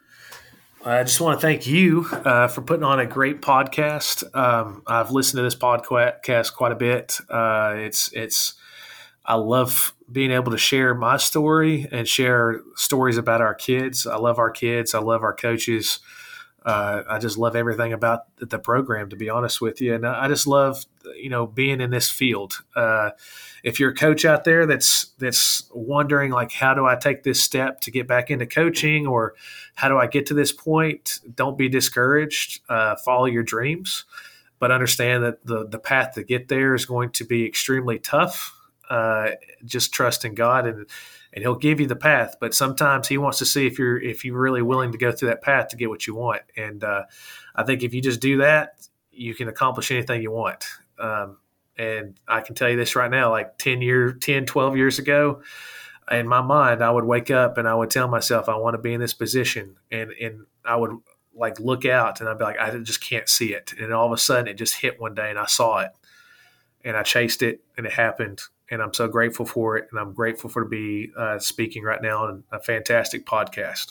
I just want to thank you uh, for putting on a great podcast. Um, I've listened to this podcast quite a bit. Uh, it's it's I love being able to share my story and share stories about our kids. I love our kids. I love our coaches. Uh, I just love everything about the program, to be honest with you. And I just love, you know, being in this field. Uh, if you're a coach out there that's that's wondering, like, how do I take this step to get back into coaching, or how do I get to this point? Don't be discouraged. Uh, follow your dreams, but understand that the the path to get there is going to be extremely tough. Uh, just trust in God, and and He'll give you the path. But sometimes He wants to see if you're if you're really willing to go through that path to get what you want. And uh, I think if you just do that, you can accomplish anything you want. Um, and I can tell you this right now, like ten, year, ten, twelve years ago, in my mind, I would wake up and I would tell myself I want to be in this position. And, and I would like look out and I'd be like, I just can't see it. And all of a sudden it just hit one day and I saw it and I chased it and it happened. And I'm so grateful for it. And I'm grateful for to be uh, speaking right now on a fantastic podcast.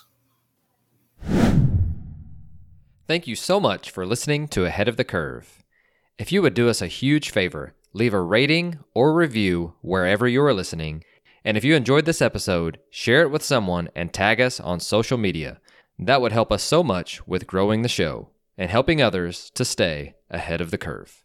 Thank you so much for listening to Ahead of the Curve. If you would do us a huge favor, leave a rating or review wherever you are listening. And if you enjoyed this episode, share it with someone and tag us on social media. That would help us so much with growing the show and helping others to stay ahead of the curve.